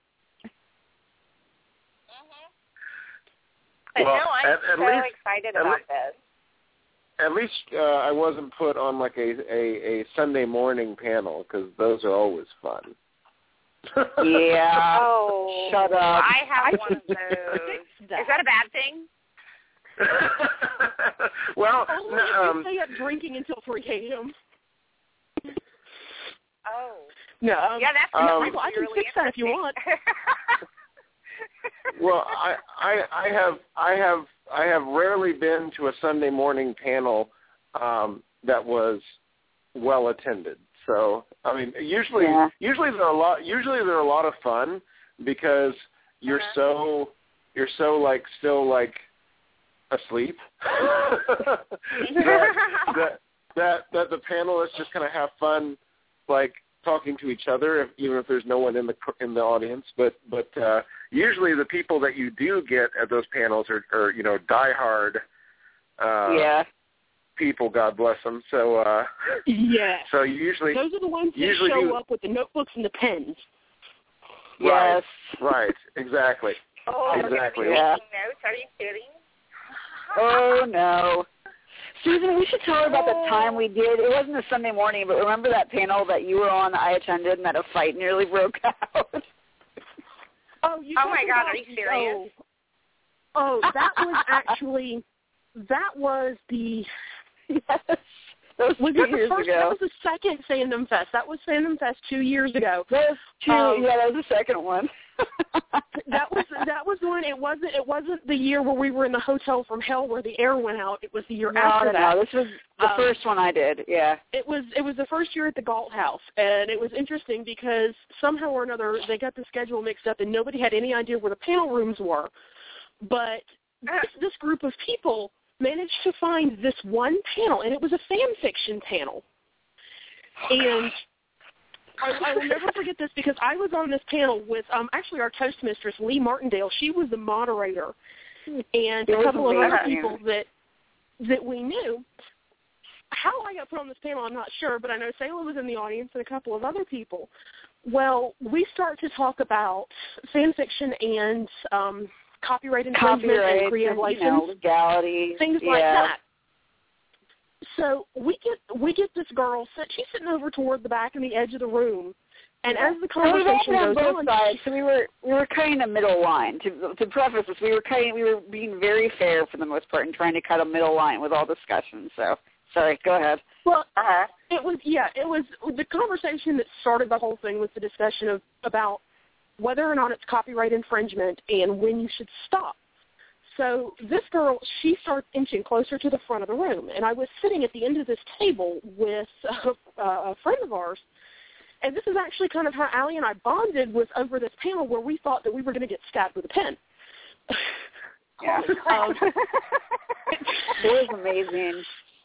S8: But
S4: Well,
S8: no, I'm
S4: at- at
S8: so
S4: least-
S8: excited
S4: at
S8: about
S4: least-
S8: this.
S4: At least uh, I wasn't put on like a, a, a Sunday morning panel because those are always fun.
S5: Yeah.
S8: Oh,
S5: Shut up.
S8: I have one of those. Is that a bad thing?
S4: Well,
S3: Only
S4: no,
S3: if you
S4: um,
S3: stay up drinking until three a.m.
S8: Oh.
S3: No, um,
S8: Yeah, that's
S4: Um,
S3: Michael, I can
S8: really
S3: fix that if you want.
S4: well, I, I I have I have I have rarely been to a Sunday morning panel um, that was well attended. So I mean, usually
S5: Yeah.
S4: usually they're a lot usually they're a lot of fun because you're
S8: Uh-huh.
S4: so you're so like still like asleep that, that that that the panelists just kind of have fun like talking to each other, if, even if there's no one in the in the audience. But but uh, usually the people that you do get at those panels are, are you know diehard uh,
S5: Yeah.
S4: people. God bless them. So uh,
S3: Yeah.
S4: so you usually
S3: Those are the ones that
S4: usually
S3: show
S4: do-
S3: up with the notebooks and the pens.
S4: right
S5: Yes.
S4: right exactly.
S8: Oh, we're going to
S4: Exactly.
S8: be
S5: Yeah.
S8: taking notes. Are you kidding?
S5: Oh, no. Susan, we should tell her about the time we did. It wasn't a Sunday morning, but remember that panel that you were on that I attended and that a fight nearly broke out?
S3: Oh, you
S8: Oh, my
S3: talking
S8: God,
S3: about-
S8: are you serious?
S3: Oh, oh, that was actually that was the
S5: Yes. That was
S3: was
S5: two
S3: that the
S5: years
S3: first?
S5: ago.
S3: That was the second Fandom Fest. That was Fandom Fest two years ago.
S5: That was two,
S3: Um,
S5: yeah, that was the second one.
S3: that was that was one. It wasn't it wasn't the year where we were in the hotel from hell where the air went out. It was the year
S5: no,
S3: after
S5: no,
S3: that.
S5: No, this was the
S3: um,
S5: first one I did. Yeah.
S3: It was it was the first year at the Galt House, and it was interesting because somehow or another they got the schedule mixed up, and nobody had any idea where the panel rooms were. But this, this group of people managed to find this one panel, and it was a fan fiction panel. And I, I will never forget this because I was on this panel with um, actually our Toastmistress, Lee Martindale. She was the moderator, and a couple of other people that that we knew. How I got put on this panel, I'm not sure, but I know Sayla was in the audience and a couple of other people. Well, we start to talk about fan fiction and um, copyright infringement
S5: Copyright
S3: and creative
S5: and,
S3: license,
S5: you know, legality,
S3: things
S5: yeah.
S3: like that. So we get we get this girl. She's sitting over toward the back and the edge of the room, and as the conversation
S5: on
S3: goes
S5: both
S3: on,
S5: sides, so we were we were cutting a middle line. To to preface this, we were cutting we were being very fair for the most part and trying to cut a middle line with all discussion. So sorry, go ahead.
S3: Well, uh, it was yeah, it was the conversation that started the whole thing was the discussion of about whether or not it's copyright infringement and when you should stop. So this girl, she starts inching closer to the front of the room, and I was sitting at the end of this table with a, a friend of ours, and this is actually kind of how Allie and I bonded was over this panel where we thought that we were going to get stabbed with a pen.
S5: Yeah. um, it was amazing.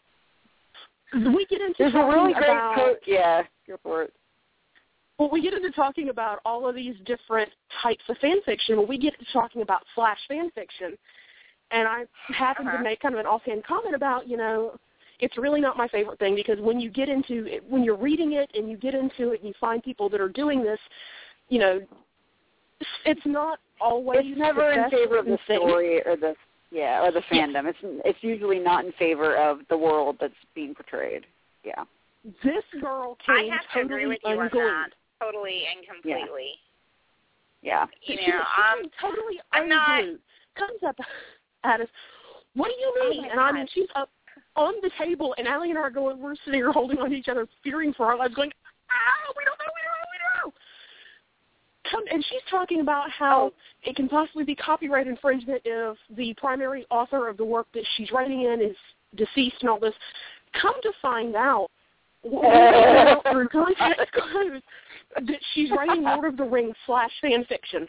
S3: We get into
S5: There's
S3: talking
S5: a really great
S3: about,
S5: quote. Yeah, go for it.
S3: Well, we get into talking about all of these different types of fan fiction. Well, we get into talking about slash fan fiction, and I happened uh-huh. to make kind of an offhand comment about, you know, it's really not my favorite thing because when you get into it, when you're reading it and you get into it and you find people that are doing this, you know, it's not always
S5: It's never in favor of the
S3: thing.
S5: story or the yeah or the fandom. It's it's usually not in favor of the world that's being portrayed. Yeah.
S3: This girl came
S8: I have to
S3: totally
S8: agree with you
S3: unglued.
S8: on that. Totally and completely.
S5: Yeah.
S8: You
S3: she,
S8: know,
S3: she
S8: um,
S3: totally
S8: I'm not.
S3: unglued. Comes up at us. What do you mean?
S8: Oh
S3: and I mean, she's up on the table, and Allie and I are going. We're sitting here holding on to each other, fearing for our lives, going, "Ah, we don't know, we don't know, we don't know." Come, and she's talking about how it can possibly be copyright infringement if the primary author of the work that she's writing in is deceased and all this. Come to find out, through context clues, that she's writing Lord of the Rings slash fan fiction.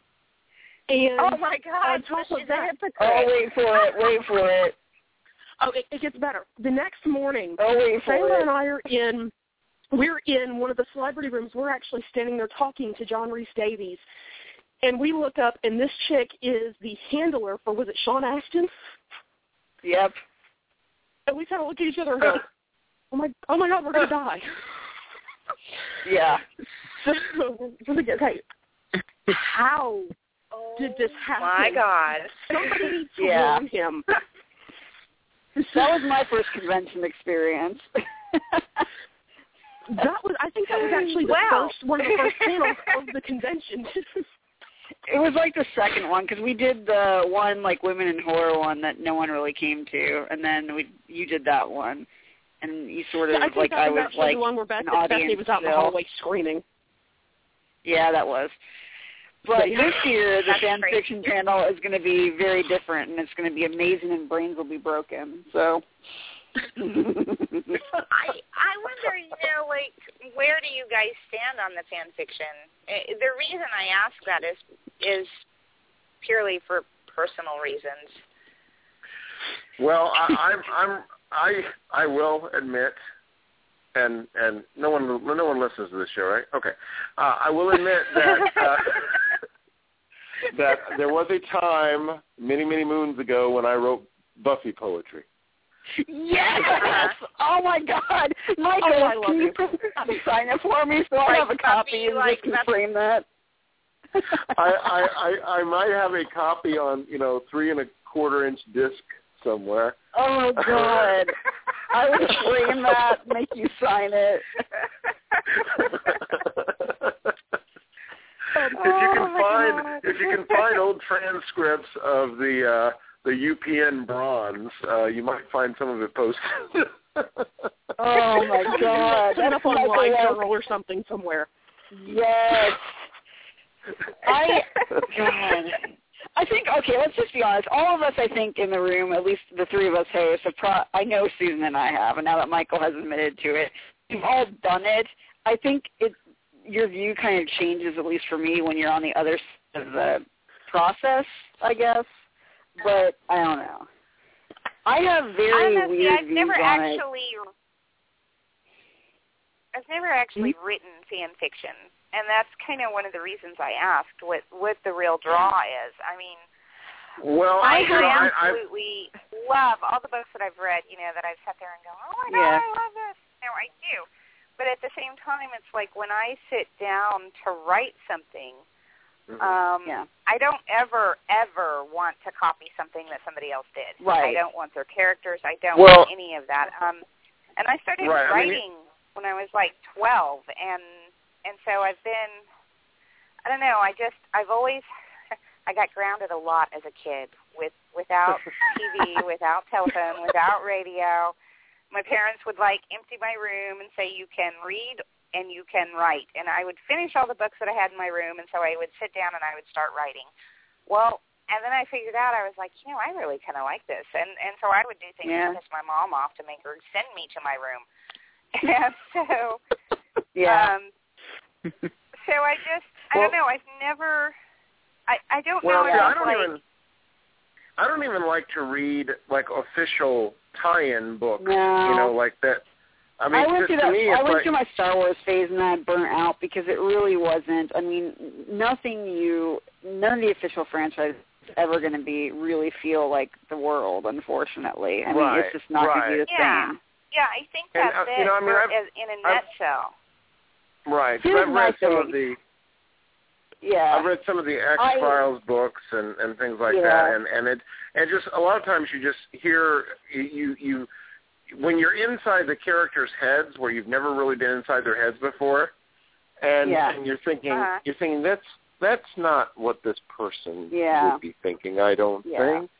S3: And
S8: oh my God!
S3: On top
S8: she's
S3: of that,
S8: a hypocrite.
S5: Oh, wait for it! Wait for it!
S3: Oh, it, it gets better. The next morning,
S5: oh, wait for
S3: Sayla
S5: it.
S3: and I are in. We're in one of the celebrity rooms. We're actually standing there talking to John Rhys Davies, and we look up, and this chick is the handler for was it Sean Astin?
S5: Yep.
S3: And we kind of look at each other and go, "Oh my, oh my God, we're gonna die."
S5: Yeah.
S3: So, okay, how
S8: oh,
S3: did this happen?
S8: My God!
S3: Somebody needs to
S5: Yeah.
S3: warn him.
S5: That was my first convention experience.
S3: That was, I think that was actually the
S8: wow.
S3: first, one of the first panels of the convention.
S5: It was like the second one because we did the one like women in horror one that no one really came to, and then we you did that one, and you sort of
S3: yeah, I think
S5: like
S3: that
S5: I
S3: was
S5: was
S3: actually
S5: like
S3: the one where Beth,
S5: an audience
S3: Bethany was out in the
S5: still.
S3: hallway screaming.
S5: Yeah, that was. But
S3: Yeah.
S5: this year, the
S8: That's
S5: fan
S8: crazy.
S5: fiction panel is going to be very different, and it's going to be amazing, and brains will be broken. So.
S8: I I wonder, you know, like, where do you guys stand on the fan fiction? Uh, The reason I ask that is is purely for personal reasons.
S4: Well, I, I'm, I'm, I, I will admit, and and no one, no one listens to this show, right? Okay, uh, I will admit that uh, that there was a time many, many moons ago when I wrote Buffy poetry.
S5: Yes! Oh my God, Michael,
S3: Oh, I love
S5: can you
S3: you.
S5: please sign it for me so I
S8: Like
S5: have a copy
S8: Buffy,
S5: and
S8: like
S5: just can frame that?
S4: I, I, I, I might have a copy on, you know, three and a quarter inch disc somewhere.
S5: Oh God, I would frame that, make you sign it.
S4: if you can
S5: Oh,
S4: find,
S5: God.
S4: if you can find old transcripts of the uh, the U P N bronze, uh, you might find some of it posted.
S5: Oh my God,
S3: Set
S5: that's
S3: up on
S5: like
S3: Live
S5: a-
S3: Journal or something somewhere.
S5: Yes. I, God. I think, okay, let's just be honest. All of us, I think, in the room, at least the three of us hosts, have pro- I know Susan and I have, and now that Michael has admitted to it, we've all done it. I think it, your view kind of changes, at least for me, when you're on the other side of the process, I guess. But I don't know. I have very
S8: I don't know,
S5: weird
S8: see, I've
S5: views
S8: never
S5: on
S8: actually,
S5: it.
S8: I've never actually
S5: Mm-hmm.
S8: written fan fiction, and that's kind of one of the reasons I asked what what the real draw is. I mean,
S4: Well,
S8: I,
S4: you know,
S8: I
S4: I, I,
S8: absolutely love all the books that I've read. You know, that I've sat there and go, oh my god,
S5: Yeah.
S8: I love this. No, I do. But at the same time, it's like when I sit down to write something. Um,
S5: Yeah.
S8: I don't ever, ever want to copy something that somebody else did.
S5: Right.
S8: I don't want their characters. I don't
S4: Well-
S8: want any of that. Um, and I started
S4: Right, I mean,
S8: writing when I was like twelve, and and so I've been, I don't know, I just, I've always, I got grounded a lot as a kid with without T V, without telephone, without radio. My parents would like empty my room and say, you can read and you can write. And I would finish all the books that I had in my room, and so I would sit down and I would start writing. Well, and then I figured out, I was like, you know, I really kind of like this. And and so I would do things
S5: Yeah.
S8: to piss my mom off to make her send me to my room. And so,
S5: Yeah.
S8: um, so I just, I
S4: Well-
S8: don't know, I've never, I, I don't
S4: well,
S8: know
S4: yeah, I
S8: if
S4: don't
S8: like,
S4: even, I don't even like to read like official tie-in books.
S5: No.
S4: You know, like that. I mean,
S5: I went
S4: to,
S5: through
S4: to
S5: that.
S4: me,
S5: I
S4: it's
S5: went
S4: like,
S5: through my Star Wars phase and then I burnt out because it really wasn't. I mean, nothing you, none of the official franchise is ever going to be really feel like the world. Unfortunately, I mean,
S4: Right,
S5: it's just not going to be the
S8: yeah.
S5: same.
S8: Yeah, I think
S4: And,
S8: that's
S4: uh,
S8: it
S4: you know, I mean,
S8: for-
S4: I've-
S8: as- in a
S4: I've-
S8: nutshell.
S4: right? 'cause
S5: Here's
S4: I've
S5: my
S4: read some
S5: thing.
S4: of the.
S5: Yeah.
S4: I've read some of the X Files books and, and things like
S5: Yeah.
S4: that, and and it and just a lot of times you just hear you you when you're inside the characters' heads where you've never really been inside their heads before, and,
S5: Yeah.
S4: and you're thinking
S8: Uh-huh.
S4: you're thinking that's that's not what this person
S5: Yeah.
S4: would be thinking. I don't
S5: Yeah.
S4: think.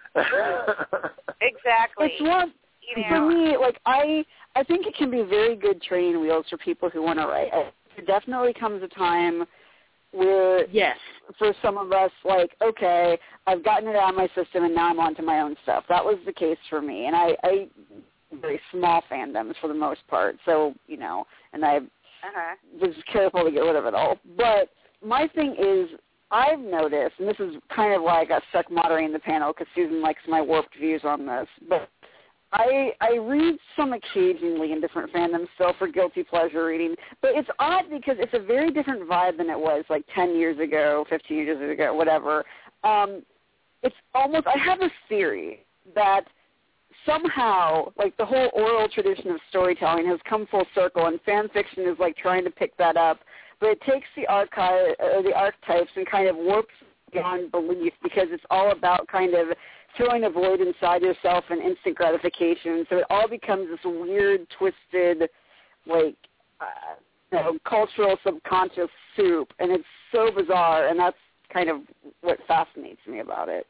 S8: Exactly.
S5: It's one
S8: you know,
S5: for me. Like I, I think it can be very good training wheels for people who want to write. There definitely comes a time where,
S3: Yes.
S5: for some of us, like, okay, I've gotten it out of my system and now I'm on to my own stuff. That was the case for me, and I, I very small fandoms for the most part. So you know, and I
S8: uh-huh.
S5: was careful to get rid of it all. But my thing is, I've noticed, and this is kind of why I got stuck moderating the panel because Susan likes my warped views on this, but I I read some occasionally in different fandoms still for guilty pleasure reading, but it's odd because it's a very different vibe than it was like ten years ago, fifteen years ago, whatever. Um, it's almost, I have this theory that somehow, like, the whole oral tradition of storytelling has come full circle, and fan fiction is like trying to pick that up. But it takes the archive or the archetypes and kind of warps beyond belief because it's all about kind of filling a void inside yourself and instant gratification. So it all becomes this weird, twisted, like, uh, you know, cultural subconscious soup, and it's so bizarre, and that's kind of what fascinates me about it.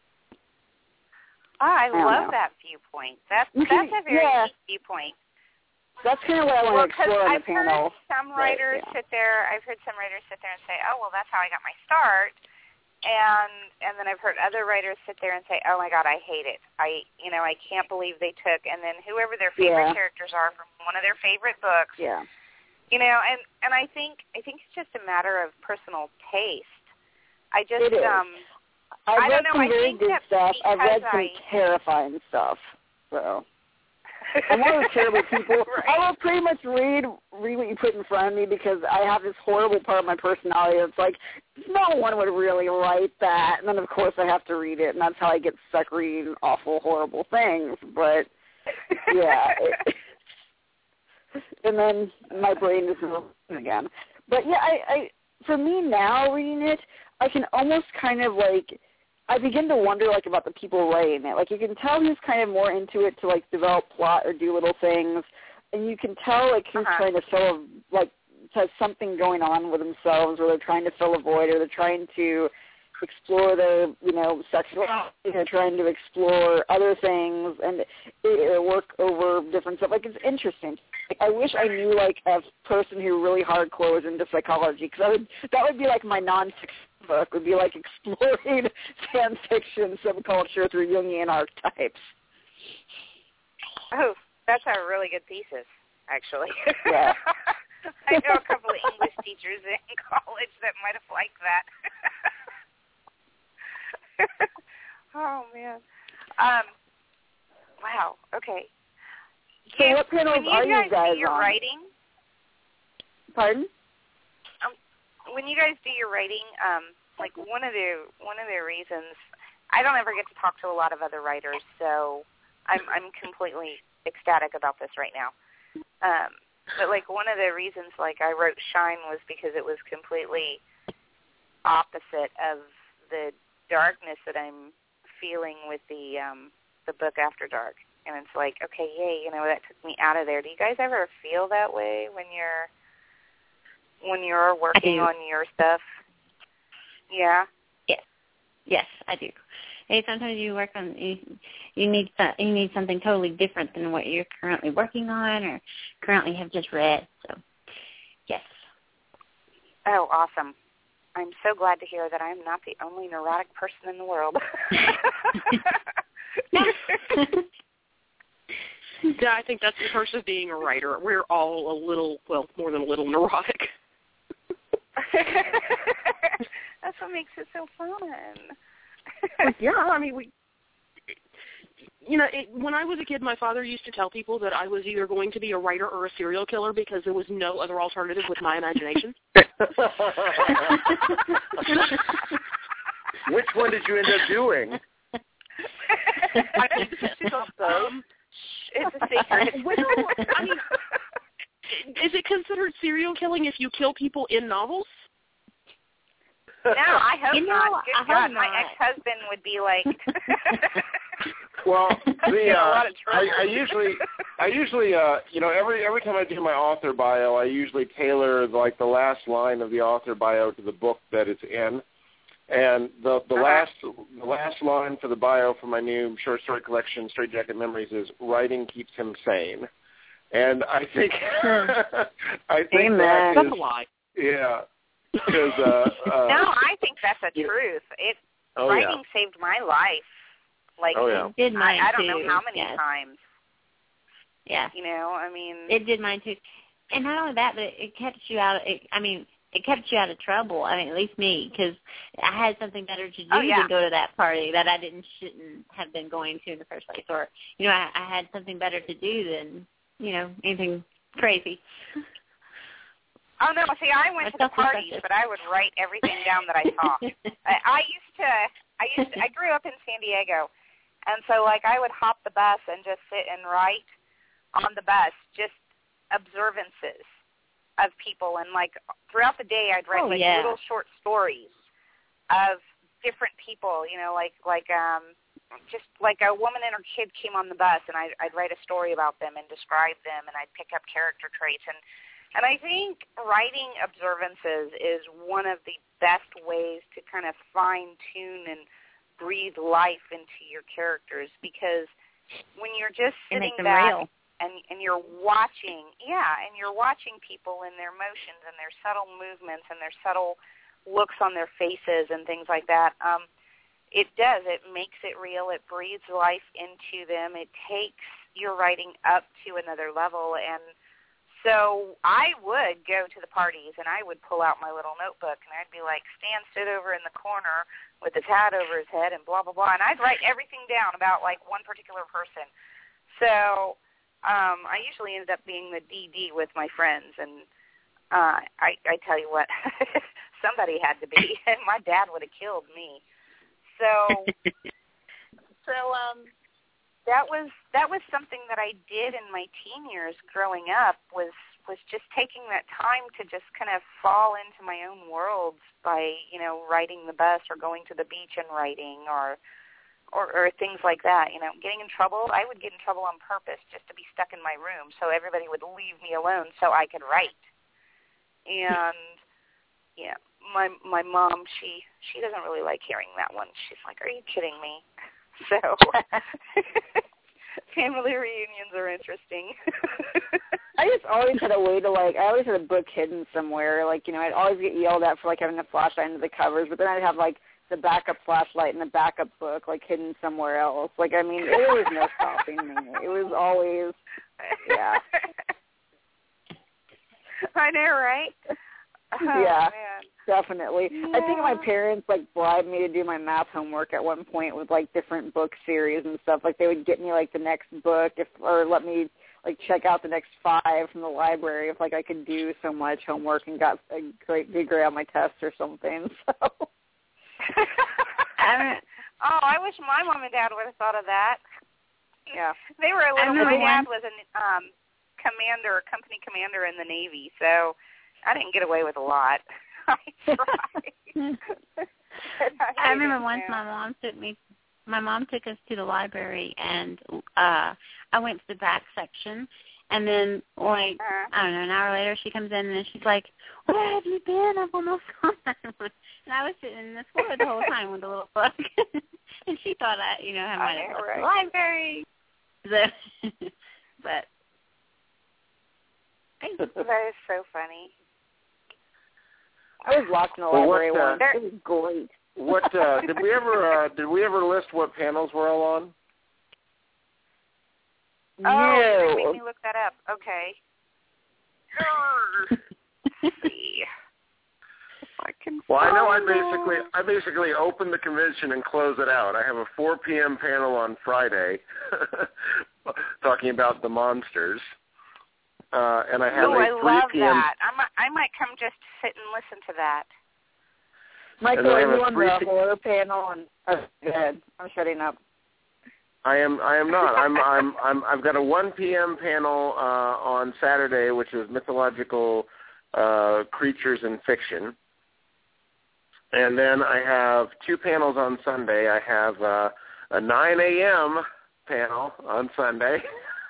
S8: Oh, I,
S5: I don't
S8: love
S5: know.
S8: that viewpoint. That's
S5: Okay,
S8: that's a very
S5: yeah.
S8: neat viewpoint.
S5: That's kind of what I want
S8: Well,
S5: to
S8: because
S5: explore on the
S8: I've
S5: panel.
S8: heard some
S5: Right,
S8: writers
S5: yeah.
S8: sit there. I've heard some writers sit there and say, "Oh, well, that's how I got my start," and and then I've heard other writers sit there and say, "Oh my God, I hate it. I you know I can't believe they took." And then whoever their favorite
S5: Yeah.
S8: characters are from one of their favorite books,
S5: Yeah.
S8: you know, and and I think I think it's just a matter of personal taste. I just
S5: It is.
S8: um.
S5: I've
S8: I
S5: read
S8: don't know,
S5: some
S8: I
S5: very
S8: think
S5: good
S8: that
S5: stuff. I've read
S8: because
S5: some
S8: I-
S5: terrifying stuff. So I'm one of those terrible people.
S8: Right.
S5: I will pretty much read read what you put in front of me because I have this horrible part of my personality that's like, no one would really write that. And then, of course, I have to read it, and that's how I get stuck reading awful, horrible things. But, yeah. It, and then my brain is again. But, yeah, I, I for me now, reading it, I can almost kind of, like, I begin to wonder, like, about the people writing it. Like, you can tell who's kind of more into it to, like, develop plot or do little things. And you can tell, like, who's
S8: Uh-huh.
S5: trying to fill, a, like, has something going on with themselves, or they're trying to fill a void, or they're trying to explore their, you know, sexuality. They're trying to explore other things and uh, work over different stuff. Like, it's interesting. Like, I wish I knew, like, a person who really hardcore was into psychology, because that would, that would be, like, my nonfiction book, would be, like, exploring fan fiction subculture through Jungian archetypes.
S8: Oh, that's a really good thesis, actually.
S5: Yeah.
S8: I know a couple of English teachers in college that might have liked that. Oh, man. Um, wow, okay.
S5: So
S8: If,
S5: what panels
S8: when you
S5: are
S8: guys
S5: you guys
S8: do your
S5: on?
S8: writing,
S5: Pardon?
S8: um, when you guys do your writing, um, like one of the one of the reasons, I don't ever get to talk to a lot of other writers, so I'm I'm completely ecstatic about this right now. Um, but like one of the reasons, like I wrote Shine, was because it was completely opposite of the darkness that I'm feeling with the um, the book After Dark. And it's like, okay, yay, you know, that took me out of there. Do you guys ever feel that way when you're when you're working on your stuff? Yeah.
S7: Yes. Yes, I do. Hey, sometimes you work on you, you need you need something totally different than what you're currently working on or currently have just read. So, yes.
S8: Oh, awesome. I'm so glad to hear that I'm not the only neurotic person in the world.
S3: Yeah, I think that's the curse of being a writer. We're all a little, well, more than a little neurotic.
S8: That's what makes it so fun.
S3: Yeah, I mean, we, you know, it, when I was a kid, my father used to tell people that I was either going to be a writer or a serial killer because there was no other alternative with my imagination.
S4: Which one did you end up doing?
S3: I think it's um,
S8: It's a secret.
S3: Well, I mean, is it considered serial killing if you kill people in novels?
S8: No, I hope
S7: You know,
S8: not. Good
S7: I hope
S8: God,
S7: not.
S8: my ex-husband would be like.
S4: Well, the,
S8: In a
S4: uh,
S8: lot of trouble.
S4: I, I usually, I usually, uh, you know, every every time I do my author bio, I usually tailor like the last line of the author bio to the book that it's in. And the the
S8: Uh-huh.
S4: last the last line for the bio for my new short story collection, Straight Jacket Memories, is "Writing keeps him sane," and I think I think
S5: Amen.
S4: that
S3: That's
S4: is,
S3: a lie.
S4: yeah, because uh, uh,
S8: No, I think that's a
S4: Yeah.
S8: truth. It
S4: oh
S8: writing saved my life. Like
S4: Oh, yeah.
S7: It did mine
S8: I, I don't
S7: too.
S8: know how many
S7: yes.
S8: times.
S7: Yeah.
S8: You know, I mean.
S7: It did mine too. And not only that, but it, it kept you out. It, I mean, it kept you out of trouble. I mean, at least me, because I had something better to do
S8: Oh, yeah.
S7: than go to that party that I didn't shouldn't have been going to in the first place, or you know, I, I had something better to do than you know anything crazy.
S8: Oh no! See, I went to the parties, but I would write everything down that I saw. I, I used to. I used. To, I grew up in San Diego, and so like I would hop the bus and just sit and write on the bus, just observances of people, and like throughout the day, I'd write
S7: Oh,
S8: like
S7: yeah.
S8: little short stories of different people. You know, like like um, just like a woman and her kid came on the bus, and I'd, I'd write a story about them and describe them, and I'd pick up character traits and. And I think writing observances is one of the best ways to kind of fine-tune and breathe life into your characters, because when you're just
S7: And
S8: sitting
S7: make them
S8: back
S7: real.
S8: and, and you're watching, yeah, and you're watching people and their motions and their subtle movements and their subtle looks on their faces and things like that, um, it does. It makes it real. It breathes life into them. It takes your writing up to another level. And so I would go to the parties, and I would pull out my little notebook, and I'd be like, Stan stood over in the corner with his hat over his head and blah, blah, blah, and I'd write everything down about, like, one particular person. So um, I usually ended up being the D D with my friends, and uh, I, I tell you what, somebody had to be, and my dad would have killed me. So, so um. That was that was something that I did in my teen years growing up, was was just taking that time to just kind of fall into my own worlds by, you know, riding the bus or going to the beach and writing or, or or things like that. You know, getting in trouble. I would get in trouble on purpose just to be stuck in my room so everybody would leave me alone so I could write. And yeah, my my mom, she she doesn't really like hearing that one. She's like, "Are you kidding me?" So family reunions are interesting.
S5: I just always had a way to, like, I always had a book hidden somewhere. Like, you know, I'd always get yelled at for, like, having a flashlight under the covers, but then I'd have, like, the backup flashlight and the backup book, like, hidden somewhere else. Like, I mean, there was no stopping me. It was always, yeah.
S8: I know, right? Oh,
S5: yeah,
S8: man.
S5: Definitely.
S8: Yeah.
S5: I think my parents, like, bribed me to do my math homework at one point with, like, different book series and stuff. Like, they would get me, like, the next book if, or let me, like, check out the next five from the library if, like, I could do so much homework and got a great good grade on my test or something. So.
S8: I mean, oh, I wish my mom and dad would have thought of that.
S5: Yeah.
S8: They were a little, my
S7: one.
S8: dad was a um, commander, company commander in the Navy, so I didn't get away with a lot. I tried.
S7: I remember once my mom took me, my mom took us to the library, and uh, I went to the back section, and then like uh-huh. I don't know, an hour later she comes in and she's like, "Where have you been? I've almost gone." And I was sitting in the floor the whole time with a little book, and she thought I, you know, I might have left the library. So, but
S8: that is so funny.
S5: I was locked in the
S4: well,
S5: library
S4: what, uh,
S5: once. It was great.
S4: What uh, did we ever uh, did we ever list what panels we're all on?
S8: Oh,
S5: no.
S8: you made me look that up. Okay. Let's see. I can
S4: well, I know I basically I basically open the convention and close it out. I have a four p.m. panel on Friday talking about the monsters. Uh, and I have
S8: oh,
S4: a
S8: I
S4: three
S8: love
S4: p.m.
S8: that. I might, I might come just sit and listen to that.
S5: Michael, are you on
S4: three
S5: the
S4: p-
S5: horror panel? And, oh, go ahead. I'm shutting up.
S4: I am. I am not. I'm. I'm. I'm. I've got a one p.m. panel uh, on Saturday, which is mythological uh, creatures in fiction, and then I have two panels on Sunday. I have uh, a nine a.m. panel on Sunday.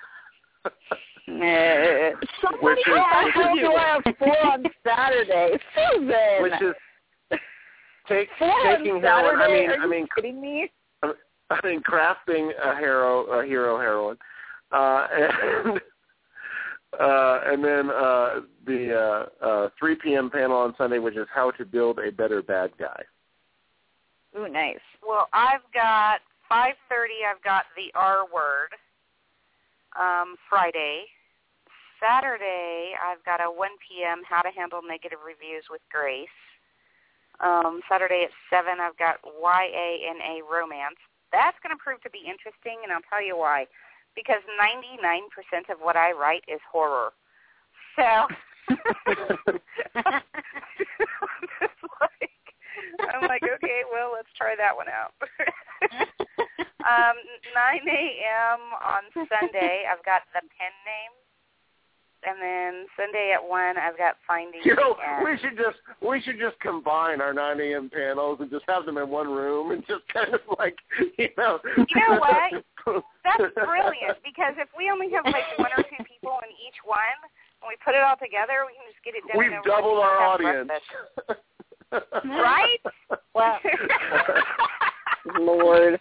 S5: Nah.
S4: which is,
S5: How
S4: which is,
S5: do I have four on Saturday? Susan!
S4: Which is take,
S5: four
S4: taking
S5: on
S4: heroin.
S5: Saturday?
S4: I mean,
S5: Are you
S4: I mean,
S5: kidding me?
S4: I mean, crafting a hero, a hero heroine, uh, and uh, and then uh, the uh, uh, three p.m. panel on Sunday, which is how to build a better bad guy.
S5: Ooh, nice.
S8: Well, I've got five thirty. I've got the R word. Um, Friday. Saturday, I've got a one p.m. How to Handle Negative Reviews with Grace. Um, Saturday at seven, I've got Y A N A Romance. That's going to prove to be interesting, and I'll tell you why. Because ninety-nine percent of what I write is horror. So, like, I'm like, okay, well, let's try that one out. um, nine a.m. on Sunday, I've got The Pen Name. And then Sunday at one, I've got Finding
S4: You know,
S8: the End.
S4: we should just we should just combine our nine a.m. panels and just have them in one room and just kind of like, you know.
S8: You know what? That's brilliant, because if we only have like one or two people in each one, and we put it all together, we can just get it done.
S4: We've doubled our audience.
S8: Right?
S5: Well, Lord.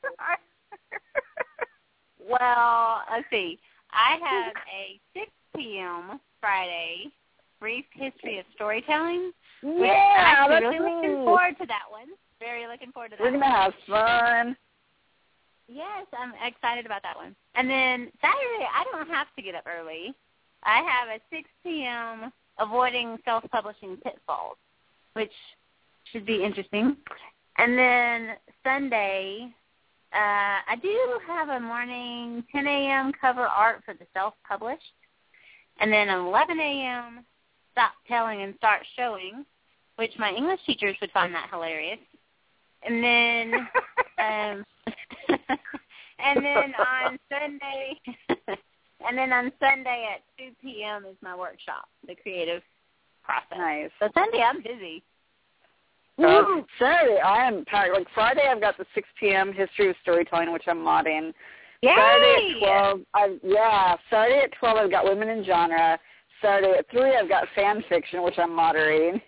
S7: Well, let's see. I have a six p.m. Friday brief history of storytelling.
S5: Yeah,
S7: I'm
S5: that's
S7: really looking
S5: neat.
S7: forward to that one. Very looking forward to that
S5: We're going to
S7: one.
S5: have fun.
S7: Yes, I'm excited about that one. And then Saturday, I don't have to get up early. I have a six p.m. avoiding self-publishing pitfalls, which should be interesting. And then Sunday, uh, I do have a morning ten a.m. cover art for the self-published. And then eleven a.m. stop telling and start showing, which my English teachers would find that hilarious. And then, um, and then on Sunday, and then on Sunday at two p.m. is my workshop, the creative process.
S5: Nice.
S7: So Sunday I'm busy.
S5: Uh, Saturday, I am packed. Like Friday, I've got the six p.m. history of storytelling, which I'm modding.
S7: Yay!
S5: Saturday at twelve, I yeah. Saturday at twelve, I've got women in genre. Saturday at three, I've got fan fiction, which I'm moderating.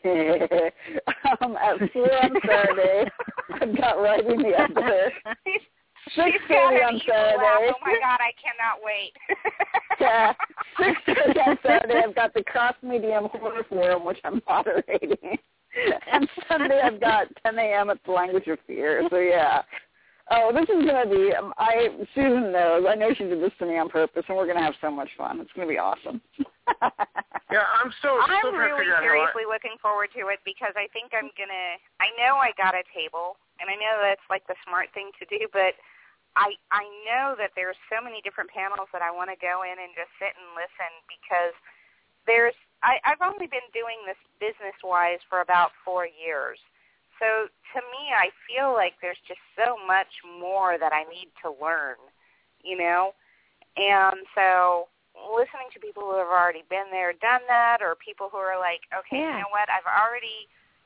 S5: um, at four on Saturday, I've got writing the other. six thirty on Saturday.
S8: Oh my God, I cannot wait.
S5: Yeah, six thirty on Saturday, I've got the Cross Medium Horror Forum, which I'm moderating. And Sunday, I've got ten a.m. at the Language of Fear. So yeah. Oh, this is going to be, um, I, Susan knows, I know she did this to me on purpose, and we're going to have so much fun. It's going to be awesome.
S4: Yeah, I'm still,
S8: I'm
S4: still trying to
S8: really
S4: figure out
S8: seriously
S4: how I,
S8: looking forward to it because I think I'm going to, I know I got a table, and I know that's like the smart thing to do, but I I know that there's so many different panels that I want to go in and just sit and listen because there's, I, I've only been doing this business-wise for about four years. So to me, I feel like there's just so much more that I need to learn, you know? And so listening to people who have already been there, done that, or people who are like, okay,
S7: yeah.
S8: you know what, I've already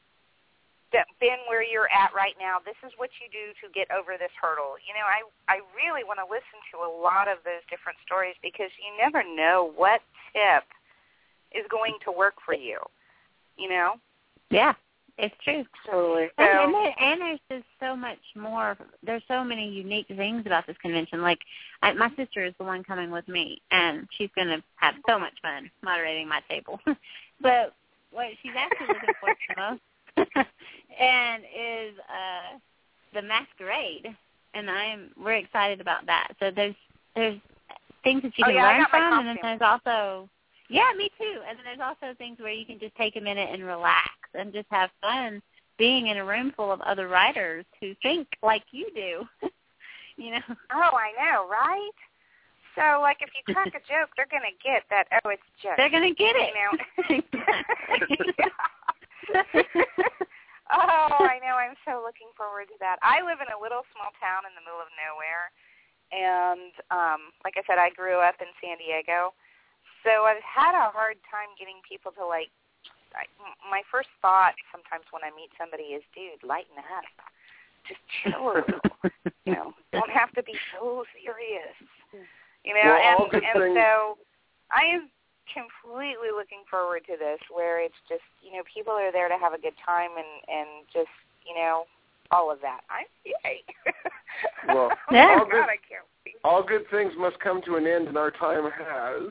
S8: been where you're at right now. This is what you do to get over this hurdle. You know, I, I really want to listen to a lot of those different stories because you never know what tip is going to work for you, you know?
S7: Yeah. It's true.
S5: Totally.
S8: So,
S7: and, and, and there's just so much more. There's so many unique things about this convention. Like, I, my sister is the one coming with me, and she's going to have so much fun moderating my table. But what she's actually looking forward to most and is uh, the masquerade, and I'm we're excited about that. So there's there's things that you
S8: oh,
S7: can
S8: yeah,
S7: learn
S8: I got my
S7: from, and then
S8: costume.
S7: there's also yeah, me too. And then there's also things where you can just take a minute and relax and just have fun being in a room full of other writers who think like you do. You know?
S8: Oh, I know, right? So, like, if you crack a joke, they're going to get that, oh, it's a joke.
S7: They're going to get it.
S8: You know? Oh, I know. I'm so looking forward to that. I live in a little small town in the middle of nowhere. And, um, like I said, I grew up in San Diego. So I've had a hard time getting people to, like, I, my first thought sometimes when I meet somebody is, dude, lighten up. Just chill a little. You know, don't have to be so serious. You know,
S4: well,
S8: and, and
S4: things-
S8: so I am completely looking forward to this where it's just, you know, people are there to have a good time and, and just, you know, all of that. I'm yay.
S4: Well,
S8: oh,
S7: yeah.
S8: God, good, I can't wait.
S4: all good things must come to an end, and our time has.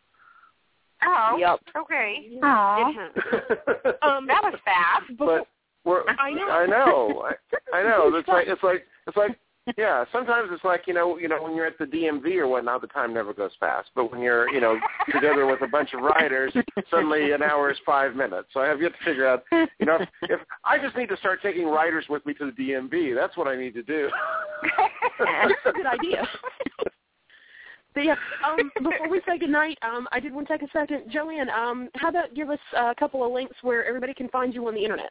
S8: Oh,
S5: Yep.
S8: okay.
S7: Aww.
S3: Um,
S8: That was fast.
S4: But we're,
S3: I know.
S4: I know. I, I know. It's like it's like it's like yeah. Sometimes it's like you know you know when you're at the D M V or whatnot, the time never goes fast. But when you're you know together with a bunch of writers, suddenly an hour is five minutes. So I have yet to figure out you know if, if I just need to start taking writers with me to the D M V. That's what I need to do.
S3: That's a good idea. But yeah, um, before we say goodnight, um, I did want to take a second. Joanne, um, how about give us a couple of links where everybody can find you on the Internet?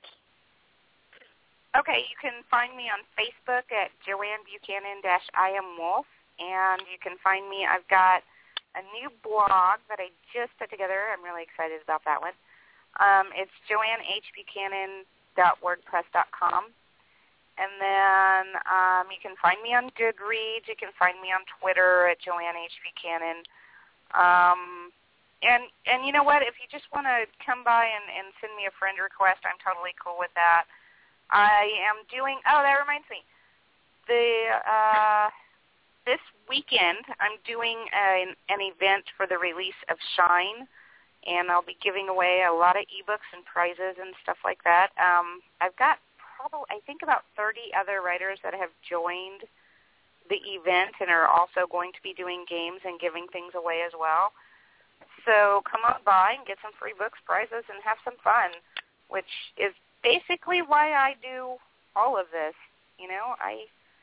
S8: Okay, you can find me on Facebook at Joanne Buchanan I am Wolf, and you can find me, I've got a new blog that I just put together. I'm really excited about that one. Um, it's joanne h buchanan dot wordpress dot com. And then um, you can find me on Goodreads. You can find me on Twitter at Joanne H. Buchanan. Um, and, and you know what? If you just want to come by and, and send me a friend request, I'm totally cool with that. I am doing – oh, that reminds me. The uh, this weekend I'm doing an, an event for the release of Shine, and I'll be giving away a lot of e-books and prizes and stuff like that. Um, I've got – Probably, I think about thirty other writers that have joined the event and are also going to be doing games and giving things away as well. So come on by and get some free books, prizes, and have some fun, which is basically why I do all of this. You know, I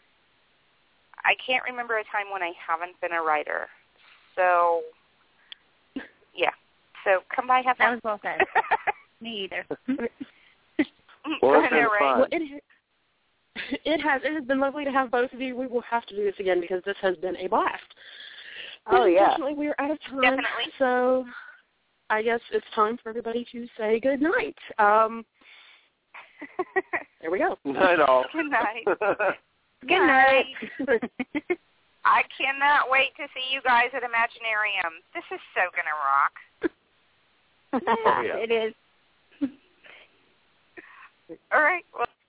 S8: I can't remember a time when I haven't been a writer. So, yeah. So come by, have fun.
S7: That was well said. Me either.
S4: Well, it's been
S8: Right.
S4: fun.
S3: Well, it, it has it has been lovely to have both of you. We will have to do this again because this has been a blast.
S5: Oh, yeah.
S3: Unfortunately, we are out of time.
S8: Definitely.
S3: So I guess it's time for everybody to say good night. Um, there we go.
S4: Night all.
S8: Good night.
S7: Good night.
S8: I cannot wait to see you guys at Imaginarium. This is so going to rock.
S4: yeah.
S7: It is.
S8: All right. Well,